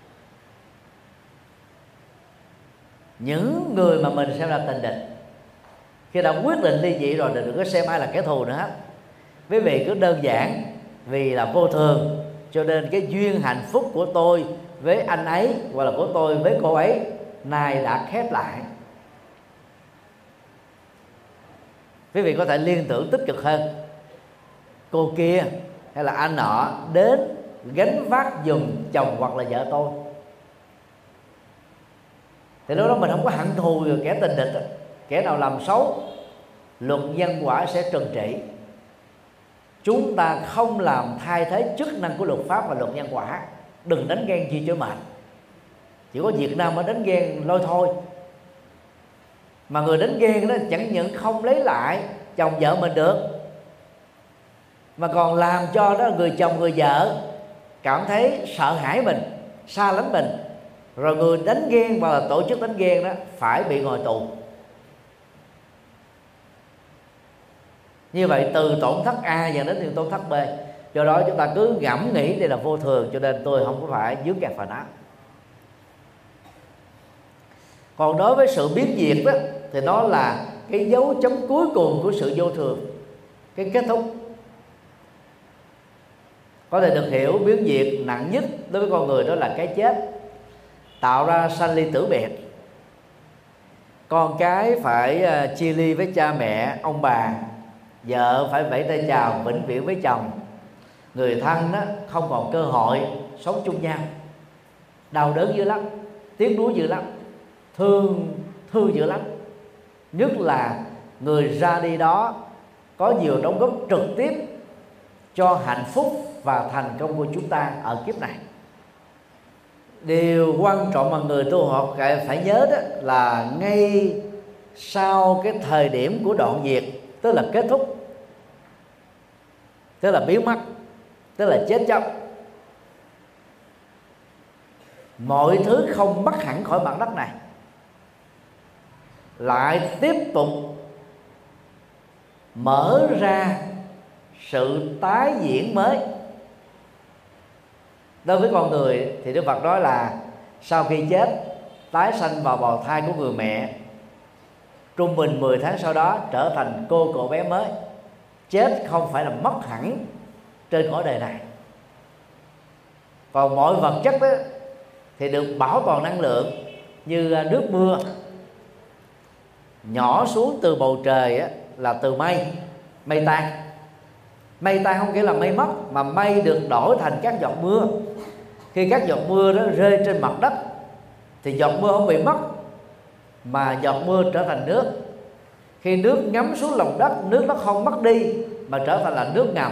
Những người mà mình xem là tình địch, khi đã quyết định ly dị rồi thì đừng có xem ai là kẻ thù nữa hết. Quý vị cứ đơn giản vì là vô thường, cho nên cái duyên hạnh phúc của tôi với anh ấy hoặc là của tôi với cô ấy nay đã khép lại. Quý vị có thể liên tưởng tích cực hơn, cô kia hay là anh nọ đến gánh vác giùm chồng hoặc là vợ tôi, thì lúc đó mình không có hận thù kẻ tình địch. Kẻ nào làm xấu, luật nhân quả sẽ trừng trị. Chúng ta không làm thay thế chức năng của luật pháp và luật nhân quả. Đừng đánh ghen chi cho mệt. Chỉ có Việt Nam mới đánh ghen lôi thôi. Mà người đánh ghen đó chẳng những không lấy lại chồng vợ mình được, mà còn làm cho đó người chồng người vợ cảm thấy sợ hãi mình, xa lánh mình. Rồi người đánh ghen và tổ chức đánh ghen đó phải bị ngồi tù. Như vậy từ tổn thất A dẫn đến từ tổn thất B. Do đó chúng ta cứ ngẫm nghĩ đây là vô thường, cho nên tôi không có phải dướng kẹt vào nó. Còn đối với sự biến diệt đó, thì nó là cái dấu chấm cuối cùng của sự vô thường, cái kết thúc. Có thể được hiểu biến diệt nặng nhất đối với con người đó là cái chết, tạo ra sanh ly tử biệt. Con cái phải chia ly với cha mẹ, ông bà, vợ phải vẫy tay chào vĩnh viễn với chồng, người thân đó không còn cơ hội sống chung nhau. Đau đớn dữ lắm, tiếc nuối dữ lắm, thương thương dữ lắm. Nhất là người ra đi đó có nhiều đóng góp trực tiếp cho hạnh phúc và thành công của chúng ta ở kiếp này. Điều quan trọng mà người tu học phải nhớ đó là ngay sau cái thời điểm của đoạn diệt, tức là kết thúc, tức là biến mất, tức là chết chóc, mọi thứ không mất hẳn khỏi mặt đất này, lại tiếp tục mở ra sự tái diễn mới. Đối với con người thì Đức Phật nói là sau khi chết tái sanh vào bào thai của người mẹ, trung bình mười tháng sau đó trở thành cô cậu bé mới. Chết không phải là mất hẳn trên cõi đời này. Còn mọi vật chất đó thì được bảo toàn năng lượng, như nước mưa nhỏ xuống từ bầu trời á, là từ mây, mây tan. Mây tan không nghĩa là mây mất, mà mây được đổi thành các giọt mưa. Khi các giọt mưa đó rơi trên mặt đất thì giọt mưa không bị mất, mà giọt mưa trở thành nước. Khi nước ngấm xuống lòng đất, nước nó không mất đi mà trở thành là nước ngầm.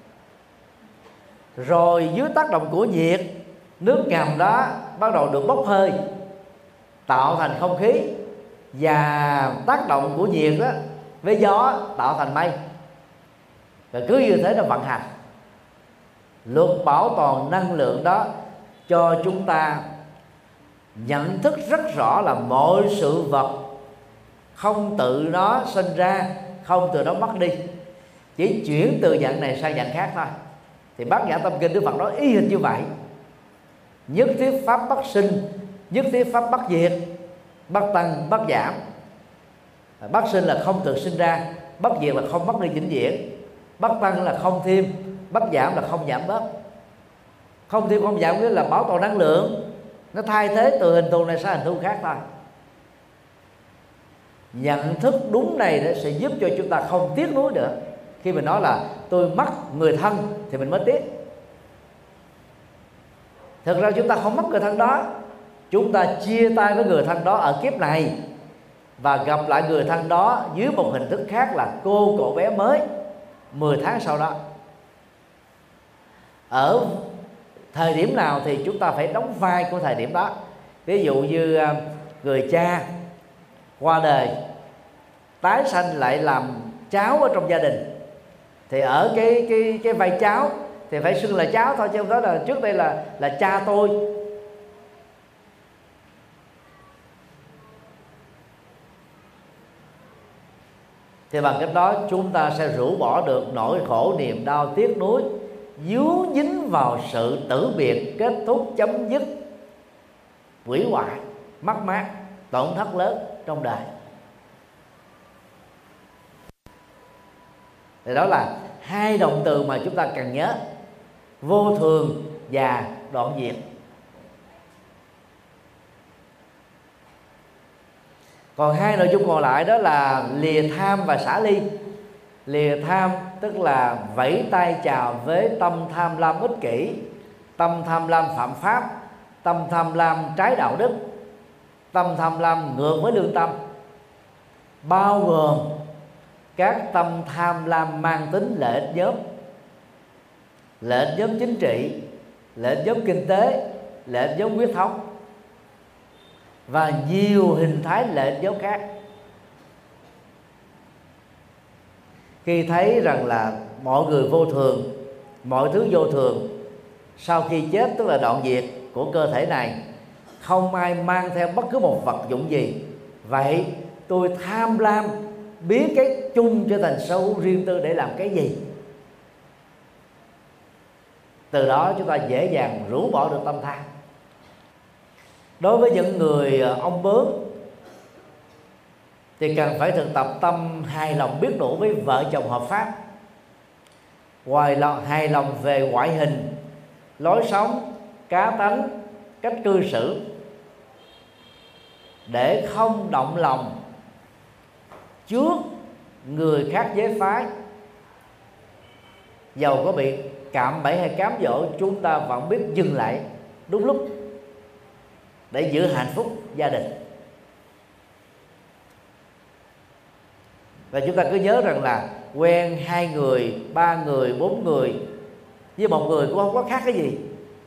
Rồi dưới tác động của nhiệt, nước ngầm đó bắt đầu được bốc hơi, tạo thành không khí, và tác động của nhiệt đó với gió tạo thành mây. Và cứ như thế nó vận hành. Luật bảo toàn năng lượng đó cho chúng ta nhận thức rất rõ là mọi sự vật không tự nó sinh ra, không tự nó mất đi, chỉ chuyển từ dạng này sang dạng khác thôi. Thì Bát Nhã Tâm Kinh Đức Phật nói y hệt như vậy. Nhất thiết pháp bất sinh, nhất thiết pháp bất diệt, bất tăng bất giảm. Bất sinh là không tự sinh ra, bất diệt là không mất đi vĩnh viễn, bất tăng là không thêm, bất giảm là không giảm bớt. Không thêm không giảm nghĩa là bảo toàn năng lượng, nó thay thế từ hình thù này sang hình thù khác thôi. Nhận thức đúng này đó sẽ giúp cho chúng ta không tiếc nuối nữa. Khi mình nói là tôi mất người thân thì mình mới tiếc. Thực ra chúng ta không mất người thân đó, chúng ta chia tay với người thân đó ở kiếp này và gặp lại người thân đó dưới một hình thức khác là cô cậu bé mới mười tháng sau đó. Ở thời điểm nào thì chúng ta phải đóng vai của thời điểm đó. Ví dụ như người cha qua đời, tái sanh lại làm cháu ở trong gia đình, thì ở cái cái cái vai cháu thì phải xưng là cháu thôi, chứ không đó là trước đây là là cha tôi. Thì bằng cách đó chúng ta sẽ rũ bỏ được nỗi khổ niềm đau tiếc nuối dướng dính vào sự tử biệt, kết thúc, chấm dứt, hủy hoại, mất mát, tổn thất lớn trong đời. Thì đó là hai động từ mà chúng ta cần nhớ: vô thường và đoạn diệt. Còn hai nội dung còn lại đó là lìa tham và xả ly. Lìa tham tức là vẫy tay chào với tâm tham lam ích kỷ, tâm tham lam phạm pháp, tâm tham lam trái đạo đức, tâm tham lam ngược với lương tâm, bao gồm các tâm tham lam mang tính lợi ích nhóm, lợi ích nhóm chính trị, lợi ích nhóm kinh tế, lợi ích nhóm huyết thống và nhiều hình thái lợi ích nhóm khác. Khi thấy rằng là mọi người vô thường, mọi thứ vô thường, sau khi chết tức là đoạn diệt của cơ thể này, không ai mang theo bất cứ một vật dụng gì, vậy tôi tham lam biến cái chung trở thành sở hữu riêng tư để làm cái gì? Từ đó chúng ta dễ dàng rũ bỏ được tâm tham. Đối với những người ông bướm thì cần phải thực tập tâm hài lòng biết đủ với vợ chồng hợp pháp, ngoài lòng hài lòng về ngoại hình, lối sống, cá tánh, cách cư xử, để không động lòng trước người khác giới phái. Dầu có bị cạm bẫy hay cám dỗ, chúng ta vẫn biết dừng lại đúng lúc để giữ hạnh phúc gia đình. Và chúng ta cứ nhớ rằng là quen hai người, ba người, bốn người với một người cũng không có khác cái gì.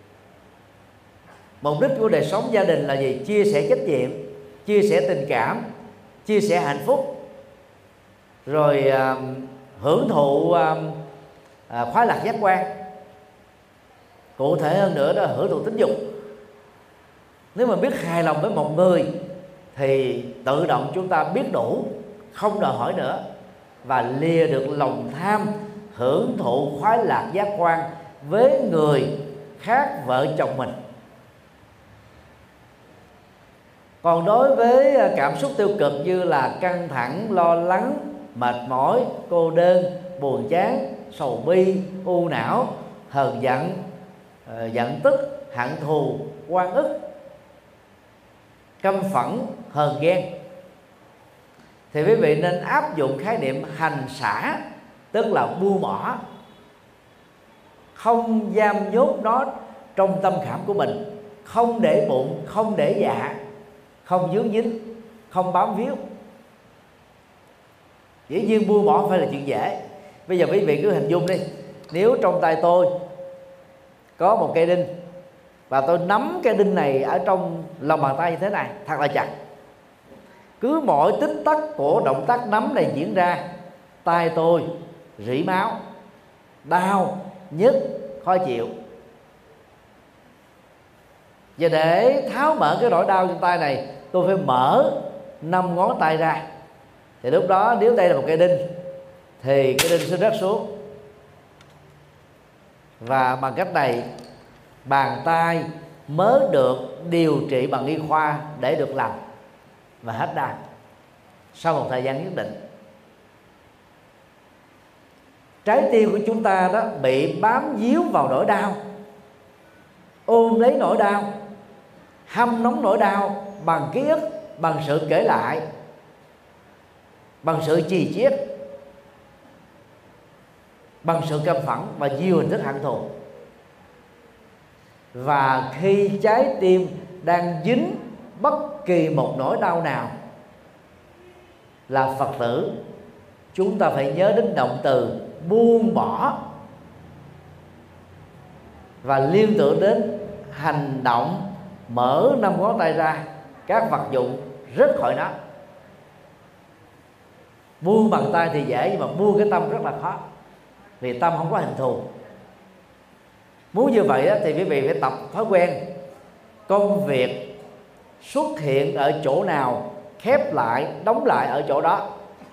Mục đích của đời sống gia đình là gì? Chia sẻ trách nhiệm, chia sẻ tình cảm, chia sẻ hạnh phúc, rồi uh, hưởng thụ uh, uh, khoái lạc giác quan. Cụ thể hơn nữa đó là hưởng thụ tính dục. Nếu mà biết hài lòng với một người thì tự động chúng ta biết đủ, không đòi hỏi nữa, và lìa được lòng tham hưởng thụ khoái lạc giác quan với người khác vợ chồng mình. Còn đối với cảm xúc tiêu cực như là căng thẳng, lo lắng, mệt mỏi, cô đơn, buồn chán, sầu bi, u não, hờn giận, giận tức, hận thù, oan ức, căm phẫn, hờn ghen, thì quý vị nên áp dụng khái niệm hành xả, tức là buông bỏ, không giam nhốt nó trong tâm khảm của mình, không để bụng, không để dạ, không dướng dính, không bám víu. Dĩ nhiên buông bỏ phải là chuyện dễ. Bây giờ quý vị cứ hình dung đi, nếu trong tay tôi có một cây đinh và tôi nắm cây đinh này ở trong lòng bàn tay như thế này thật là chặt, cứ mỗi tích tắc của động tác nắm này diễn ra, tay tôi rỉ máu, đau, nhức, khó chịu. Và để tháo mở cái nỗi đau trên tay này, tôi phải mở năm ngón tay ra. Thì lúc đó nếu đây là một cây đinh thì cái đinh sẽ rớt xuống, và bằng cách này bàn tay mới được điều trị bằng y khoa để được lành và hết đau. sau một thời gian nhất định. Trái tim của chúng ta đó bị bám víu vào nỗi đau, ôm lấy nỗi đau, hâm nóng nỗi đau bằng ký ức, bằng sự kể lại, bằng sự chì chiết, bằng sự căm phẫn và nhiều hình thức hận thù. Và khi trái tim đang dính bất kỳ một nỗi đau nào, là Phật tử, chúng ta phải nhớ đến động từ buông bỏ và liên tưởng đến hành động mở năm ngón tay ra, các vật dụng rớt khỏi nó. Buông bàn tay thì dễ, nhưng mà buông cái tâm rất là khó, vì tâm không có hình thù. Muốn như vậy thì quý vị phải tập thói quen công việc xuất hiện ở chỗ nào, khép lại, đóng lại ở chỗ đó.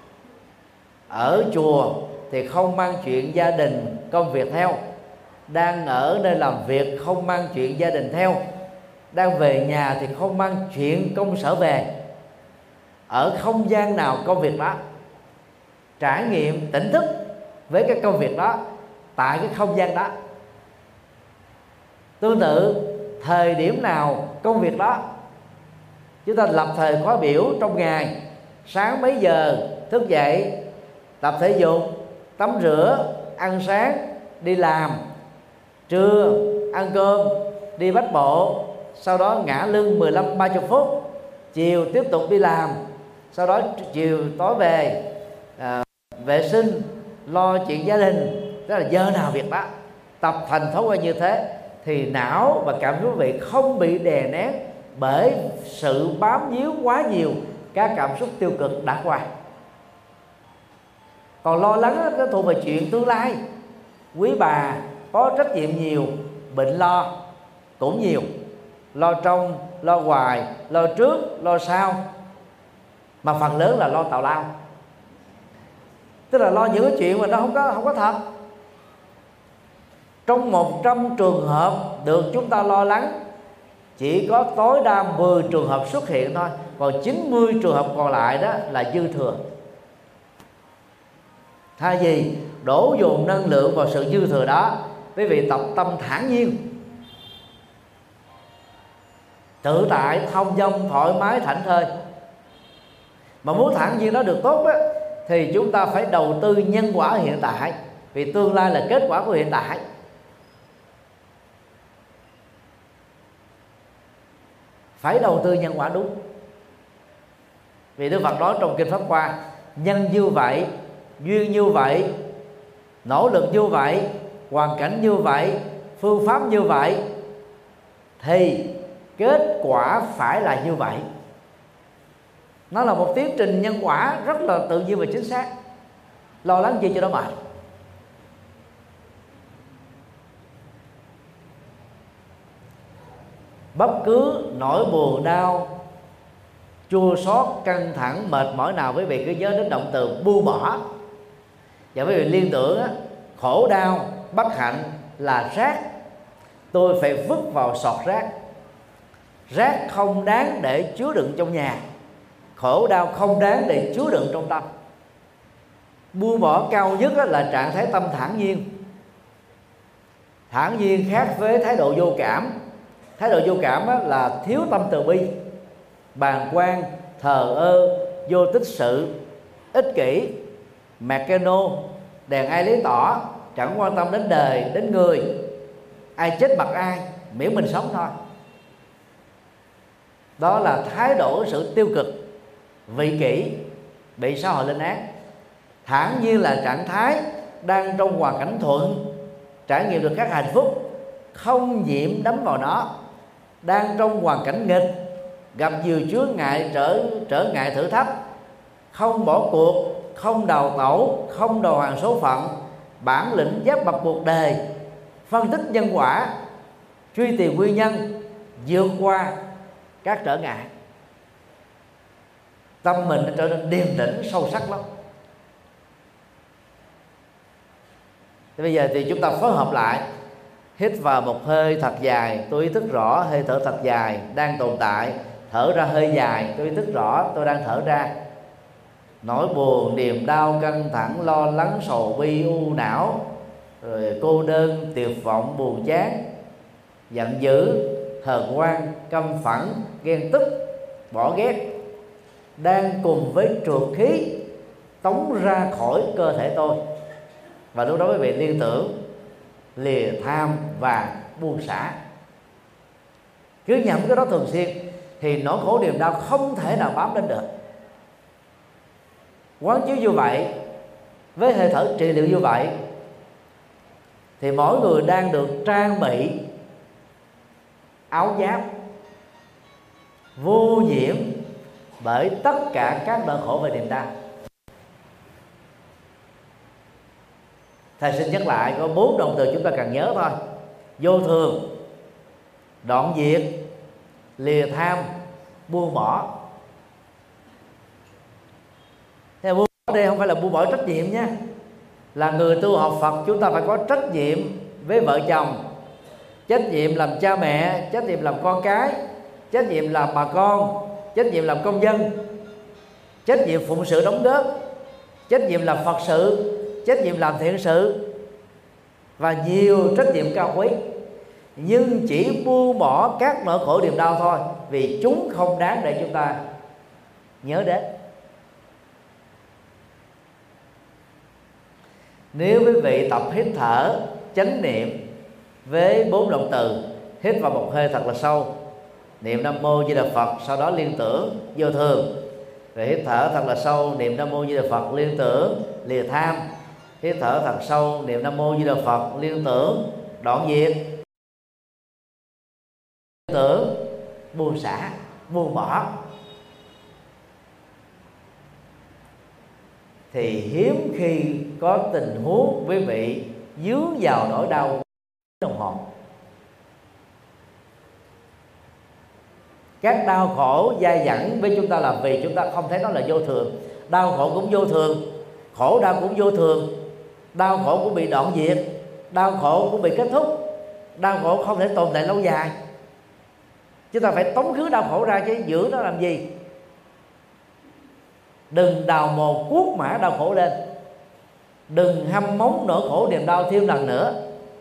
Ở chùa thì không mang chuyện gia đình, công việc theo. Đang ở nơi làm việc không mang chuyện gia đình theo. Đang về nhà thì không mang chuyện công sở về. Ở không gian nào công việc đó, trải nghiệm tỉnh thức với cái công việc đó tại cái không gian đó. Tương tự, thời điểm nào công việc đó, chúng ta lập thời khóa biểu trong ngày. Sáng mấy giờ thức dậy, tập thể dục, tắm rửa, ăn sáng, đi làm. Trưa ăn cơm, đi bách bộ, sau đó ngả lưng mười lăm ba mươi phút. Chiều tiếp tục đi làm, sau đó chiều tối về à, vệ sinh, lo chuyện gia đình. Tức là giờ nào việc đó. Tập thành thói quen như thế thì não và cảm xúc vị không bị đè nén bởi sự bám víu quá nhiều các cảm xúc tiêu cực đã qua. Còn lo lắng nó thuộc về chuyện tương lai. Quý bà có trách nhiệm nhiều, bệnh lo cũng nhiều. Lo trong, lo ngoài, lo trước, lo sau, mà phần lớn là lo tào lao. Tức là lo những cái chuyện mà nó không có, không có thật. Trong một trăm trường hợp được chúng ta lo lắng, chỉ có tối đa mười trường hợp xuất hiện thôi. Còn chín mươi trường hợp còn lại đó là dư thừa. Thay vì đổ dồn năng lượng vào sự dư thừa đó, quý vị tập tâm thản nhiên, tự tại, thông dong, thoải mái, thảnh thơi. Mà muốn thản nhiên nó được tốt đó, thì chúng ta phải đầu tư nhân quả hiện tại, vì tương lai là kết quả của hiện tại. Phải đầu tư nhân quả đúng. Vì Đức Phật nói trong Kinh Pháp Hoa, nhân như vậy, duyên như vậy, nỗ lực như vậy, hoàn cảnh như vậy, phương pháp như vậy, thì kết quả phải là như vậy. Nó là một tiến trình nhân quả rất là tự nhiên và chính xác. Lo lắng gì cho nó mệt. Bất cứ nỗi buồn đau, chua xót, căng thẳng, mệt mỏi nào, quý vị cứ nhớ đến động từ buông bỏ. Và quý vị liên tưởng á, khổ đau, bất hạnh là rác, tôi phải vứt vào sọt rác. Rác không đáng để chứa đựng trong nhà, khổ đau không đáng để chứa đựng trong tâm. Buông bỏ cao nhất là trạng thái tâm thản nhiên. Thản nhiên khác với thái độ vô cảm. Thái độ vô cảm là thiếu tâm từ bi, bàng quan, thờ ơ, vô tích sự, ích kỷ, mecano, đèn ai lấy tỏ, chẳng quan tâm đến đời, đến người, ai chết mặc ai, miễn mình sống thôi. Đó là thái độ sự tiêu cực, vị kỷ, bị xã hội lên án. Thản nhiên là trạng thái đang trong hoàn cảnh thuận, trải nghiệm được các hạnh phúc, không nhiễm đắm vào nó. Đang trong hoàn cảnh nghịch, gặp nhiều chướng ngại, trở trở ngại thử thách, không bỏ cuộc, không đào tẩu, không đầu hàng số phận, bản lĩnh giác bậc cuộc đời, phân tích nhân quả, truy tìm nguyên nhân, vượt qua các trở ngại. Tâm mình nó trở nên điềm tĩnh, sâu sắc lắm. Thì bây giờ thì chúng ta phối hợp lại. Hít vào một hơi thật dài, tôi ý thức rõ hơi thở thật dài đang tồn tại. Thở ra hơi dài, tôi ý thức rõ tôi đang thở ra. nỗi buồn, niềm đau, căng thẳng, lo lắng, sầu bi, u não, rồi cô đơn, tuyệt vọng, buồn chán, giận dữ, hờn hoan, căm phẫn, ghen tức, bỏ ghét đang cùng với trượt khí tống ra khỏi cơ thể tôi. Và lúc đó quý vị liên tưởng, lìa tham và buông xả. Cứ nhẩm cái đó thường xuyên thì nỗi khổ niềm đau không thể nào bám đến được. Quán chiếu như vậy, với hơi thở trị liệu như vậy, thì mỗi người đang được trang bị áo giáp vô nhiễm bởi tất cả các nỗi khổ về niềm đau. Thầy xin nhắc lại có bốn động từ chúng ta cần nhớ thôi: vô thường, đoạn diệt, lìa tham, buông bỏ. Thế buông bỏ đây không phải là buông bỏ trách nhiệm nha. Là người tu học Phật, chúng ta phải có trách nhiệm với vợ chồng, trách nhiệm làm cha mẹ, trách nhiệm làm con cái, trách nhiệm làm bà con, trách nhiệm làm công dân, trách nhiệm phụng sự đóng góp, trách nhiệm làm Phật sự, trách nhiệm làm thiện sự, và nhiều trách nhiệm cao quý. Nhưng chỉ buông bỏ các nỗi khổ niềm đau thôi, vì chúng không đáng để chúng ta nhớ đến. Nếu quý vị tập hít thở chánh niệm với bốn động từ, hít vào một hơi thật là sâu, niệm Nam Mô Di Đà Phật, sau đó liên tưởng vô thường, rồi hít thở thật là sâu, niệm Nam Mô Di Đà Phật, liên tưởng lìa tham, hít thở thật sâu, niệm Nam Mô Di Đà Phật, liên tưởng đoạn diệt, liên tưởng buông xả, buông bỏ, thì hiếm khi có tình huống quý vị dướng vào nỗi đau đồng hồ. Các đau khổ dai dẳng với chúng ta là vì chúng ta không thấy nó là vô thường. Đau khổ cũng vô thường, khổ đau cũng vô thường, đau khổ cũng bị đoạn diệt, đau khổ cũng bị kết thúc, đau khổ không thể tồn tại lâu dài. Chúng ta phải tống khứ đau khổ ra, chứ giữ nó làm gì? Đừng đào mồ cuốc mã đau khổ lên, đừng hâm móng nỗi khổ niềm đau thêm lần nữa.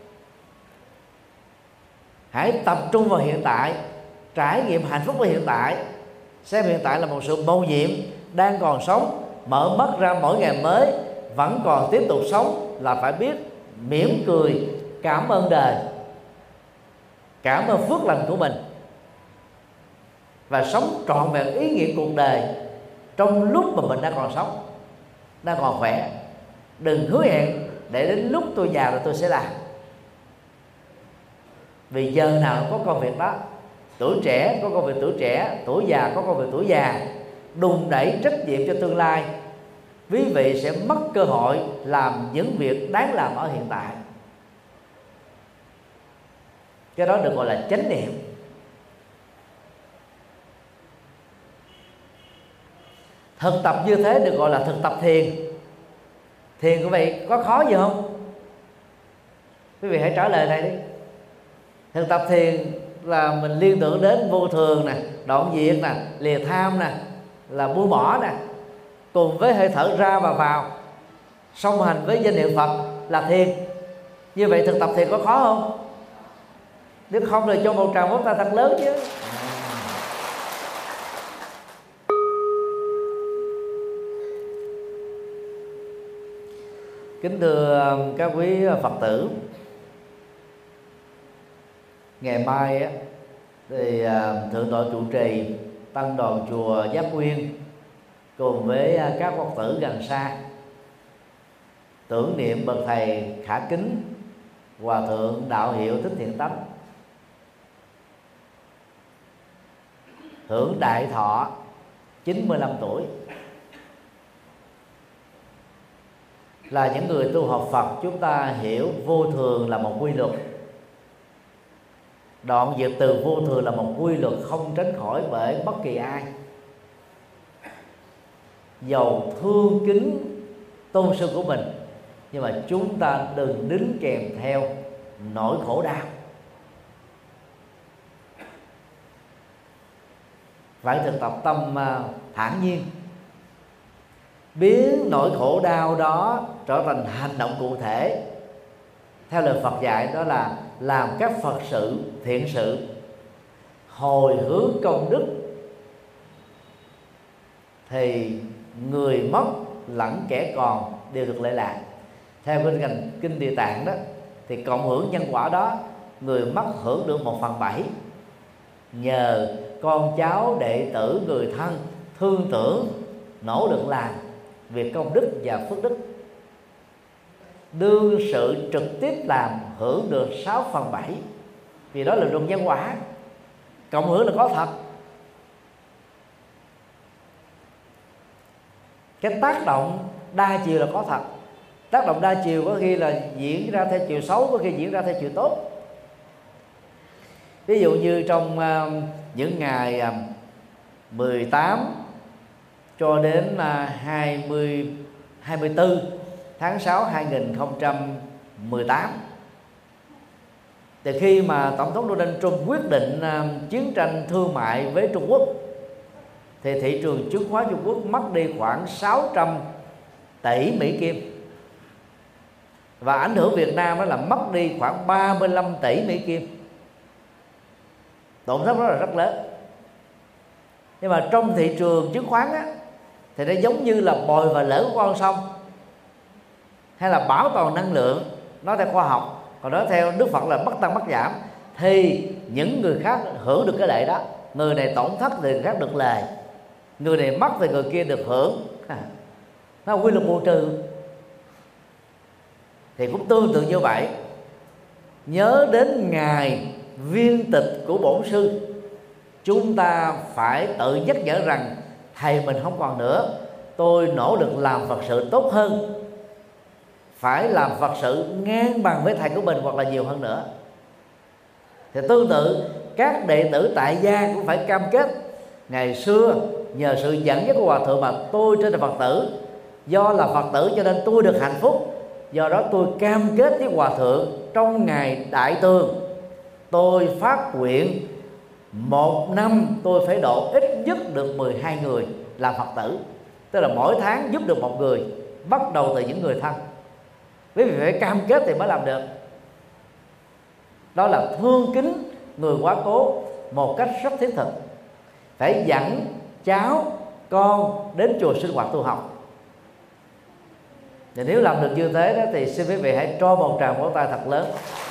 Hãy tập trung vào hiện tại, trải nghiệm hạnh phúc với hiện tại, xem hiện tại là một sự mầu nhiệm đang còn sống, mở mắt ra mỗi ngày mới vẫn còn tiếp tục sống, là phải biết mỉm cười, cảm ơn đời, cảm ơn phước lành của mình, và sống trọn vẹn ý nghĩa cuộc đời trong lúc mà mình đang còn sống, đang còn khỏe. Đừng hứa hẹn để đến lúc tôi già rồi tôi sẽ làm, vì giờ nào có công việc đó. Tuổi trẻ có công việc tuổi trẻ, tuổi già có công việc tuổi già. Đùn đẩy trách nhiệm cho tương lai, quý vị sẽ mất cơ hội làm những việc đáng làm ở hiện tại. Cái đó được gọi là chánh niệm. Thực tập như thế được gọi là thực tập thiền. Thiền của vị có khó gì không? Quý vị hãy trả lời này đi. Thực tập thiền là mình liên tưởng đến vô thường nè, đoạn diệt nè, lìa tham nè, là buông bỏ nè, cùng với hơi thở ra và vào, song hành với danh hiệu Phật là thiền. Như vậy thực tập thiền có khó không? Nếu không thì cho một tràng pháo tay thật lớn chứ. Kính thưa các quý Phật tử, ngày mai á, thì thượng tọa trụ trì tăng đoàn chùa Giác Nguyên cùng với các Phật tử gần xa tưởng niệm bậc thầy khả kính Hòa thượng Đạo Hiệu Thích Thiện Tánh, hưởng đại thọ chín mươi lăm tuổi. Là những người tu học Phật, chúng ta hiểu vô thường là một quy luật, đoạn diệt từ vô thường là một quy luật không tránh khỏi bởi bất kỳ ai. Dầu thương kính tôn sư của mình, nhưng mà chúng ta đừng đính kèm theo nỗi khổ đau. Phải thực tập tâm thản nhiên. biến nỗi khổ đau đó trở thành hành động cụ thể. Theo lời Phật dạy, đó là làm các Phật sự, thiện sự, hồi hướng công đức, thì người mất lẫn kẻ còn đều được lệ lạc. Theo kinh kinh, kinh Địa Tạng đó, thì cộng hưởng nhân quả đó, người mất hưởng được một phần bảy, nhờ con cháu, đệ tử, người thân thương tưởng, nỗ lực làm việc công đức và phước đức. Đương sự trực tiếp làm hưởng được sáu phần bảy, vì đó là luật nhân quả. Cộng hưởng là có thật. Cái tác động đa chiều là có thật. Tác động đa chiều có khi là diễn ra theo chiều xấu, có khi diễn ra theo chiều tốt. Ví dụ như trong uh, những ngày uh, mười tám cho đến uh, hai mươi, hai mươi tư tháng sáu hai nghìn không trăm mười tám, từ khi mà Tổng thống Donald Trump quyết định uh, chiến tranh thương mại với Trung Quốc, thì thị trường chứng khoán Trung Quốc mất đi khoảng sáu trăm tỷ Mỹ Kim, và ảnh hưởng Việt Nam đó là mất đi khoảng ba mươi lăm tỷ Mỹ Kim. Tổn thất rất là rất lớn. Nhưng mà trong thị trường chứng khoán á, thì nó giống như là bồi và lỡ của con sông, hay là bảo toàn năng lượng, nói theo khoa học, còn nói theo Đức Phật là bất tăng bất giảm. Thì những người khác hưởng được cái lợi đó. Người này tổn thất thì người khác được lời, người này mất thì người kia được hưởng. Nó là quy luật bù trừ. Thì cũng tương tự như vậy. Nhớ đến ngày viên tịch của bổn sư, chúng ta phải tự nhắc nhở rằng thầy mình không còn nữa, tôi nỗ lực làm Phật sự tốt hơn, phải làm Phật sự ngang bằng với thầy của mình hoặc là nhiều hơn nữa. Thì tương tự các đệ tử tại gia cũng phải cam kết. Ngày xưa nhờ sự dẫn dắt của Hòa Thượng mà tôi trở thành Phật tử, do là Phật tử cho nên tôi được hạnh phúc. Do đó tôi cam kết với Hòa Thượng trong ngày Đại Tường, tôi phát nguyện một năm tôi phải độ ít nhất được mười hai người làm Phật tử. Tức là mỗi tháng giúp được một người, bắt đầu từ những người thân. Quý vị phải cam kết thì mới làm được. Đó là thương kính người quá cố một cách rất thiết thực. Phải dẫn cháu, con đến chùa sinh hoạt tu học. Và nếu làm được như thế đó, thì xin quý vị hãy cho một tràng vỗ tay thật lớn.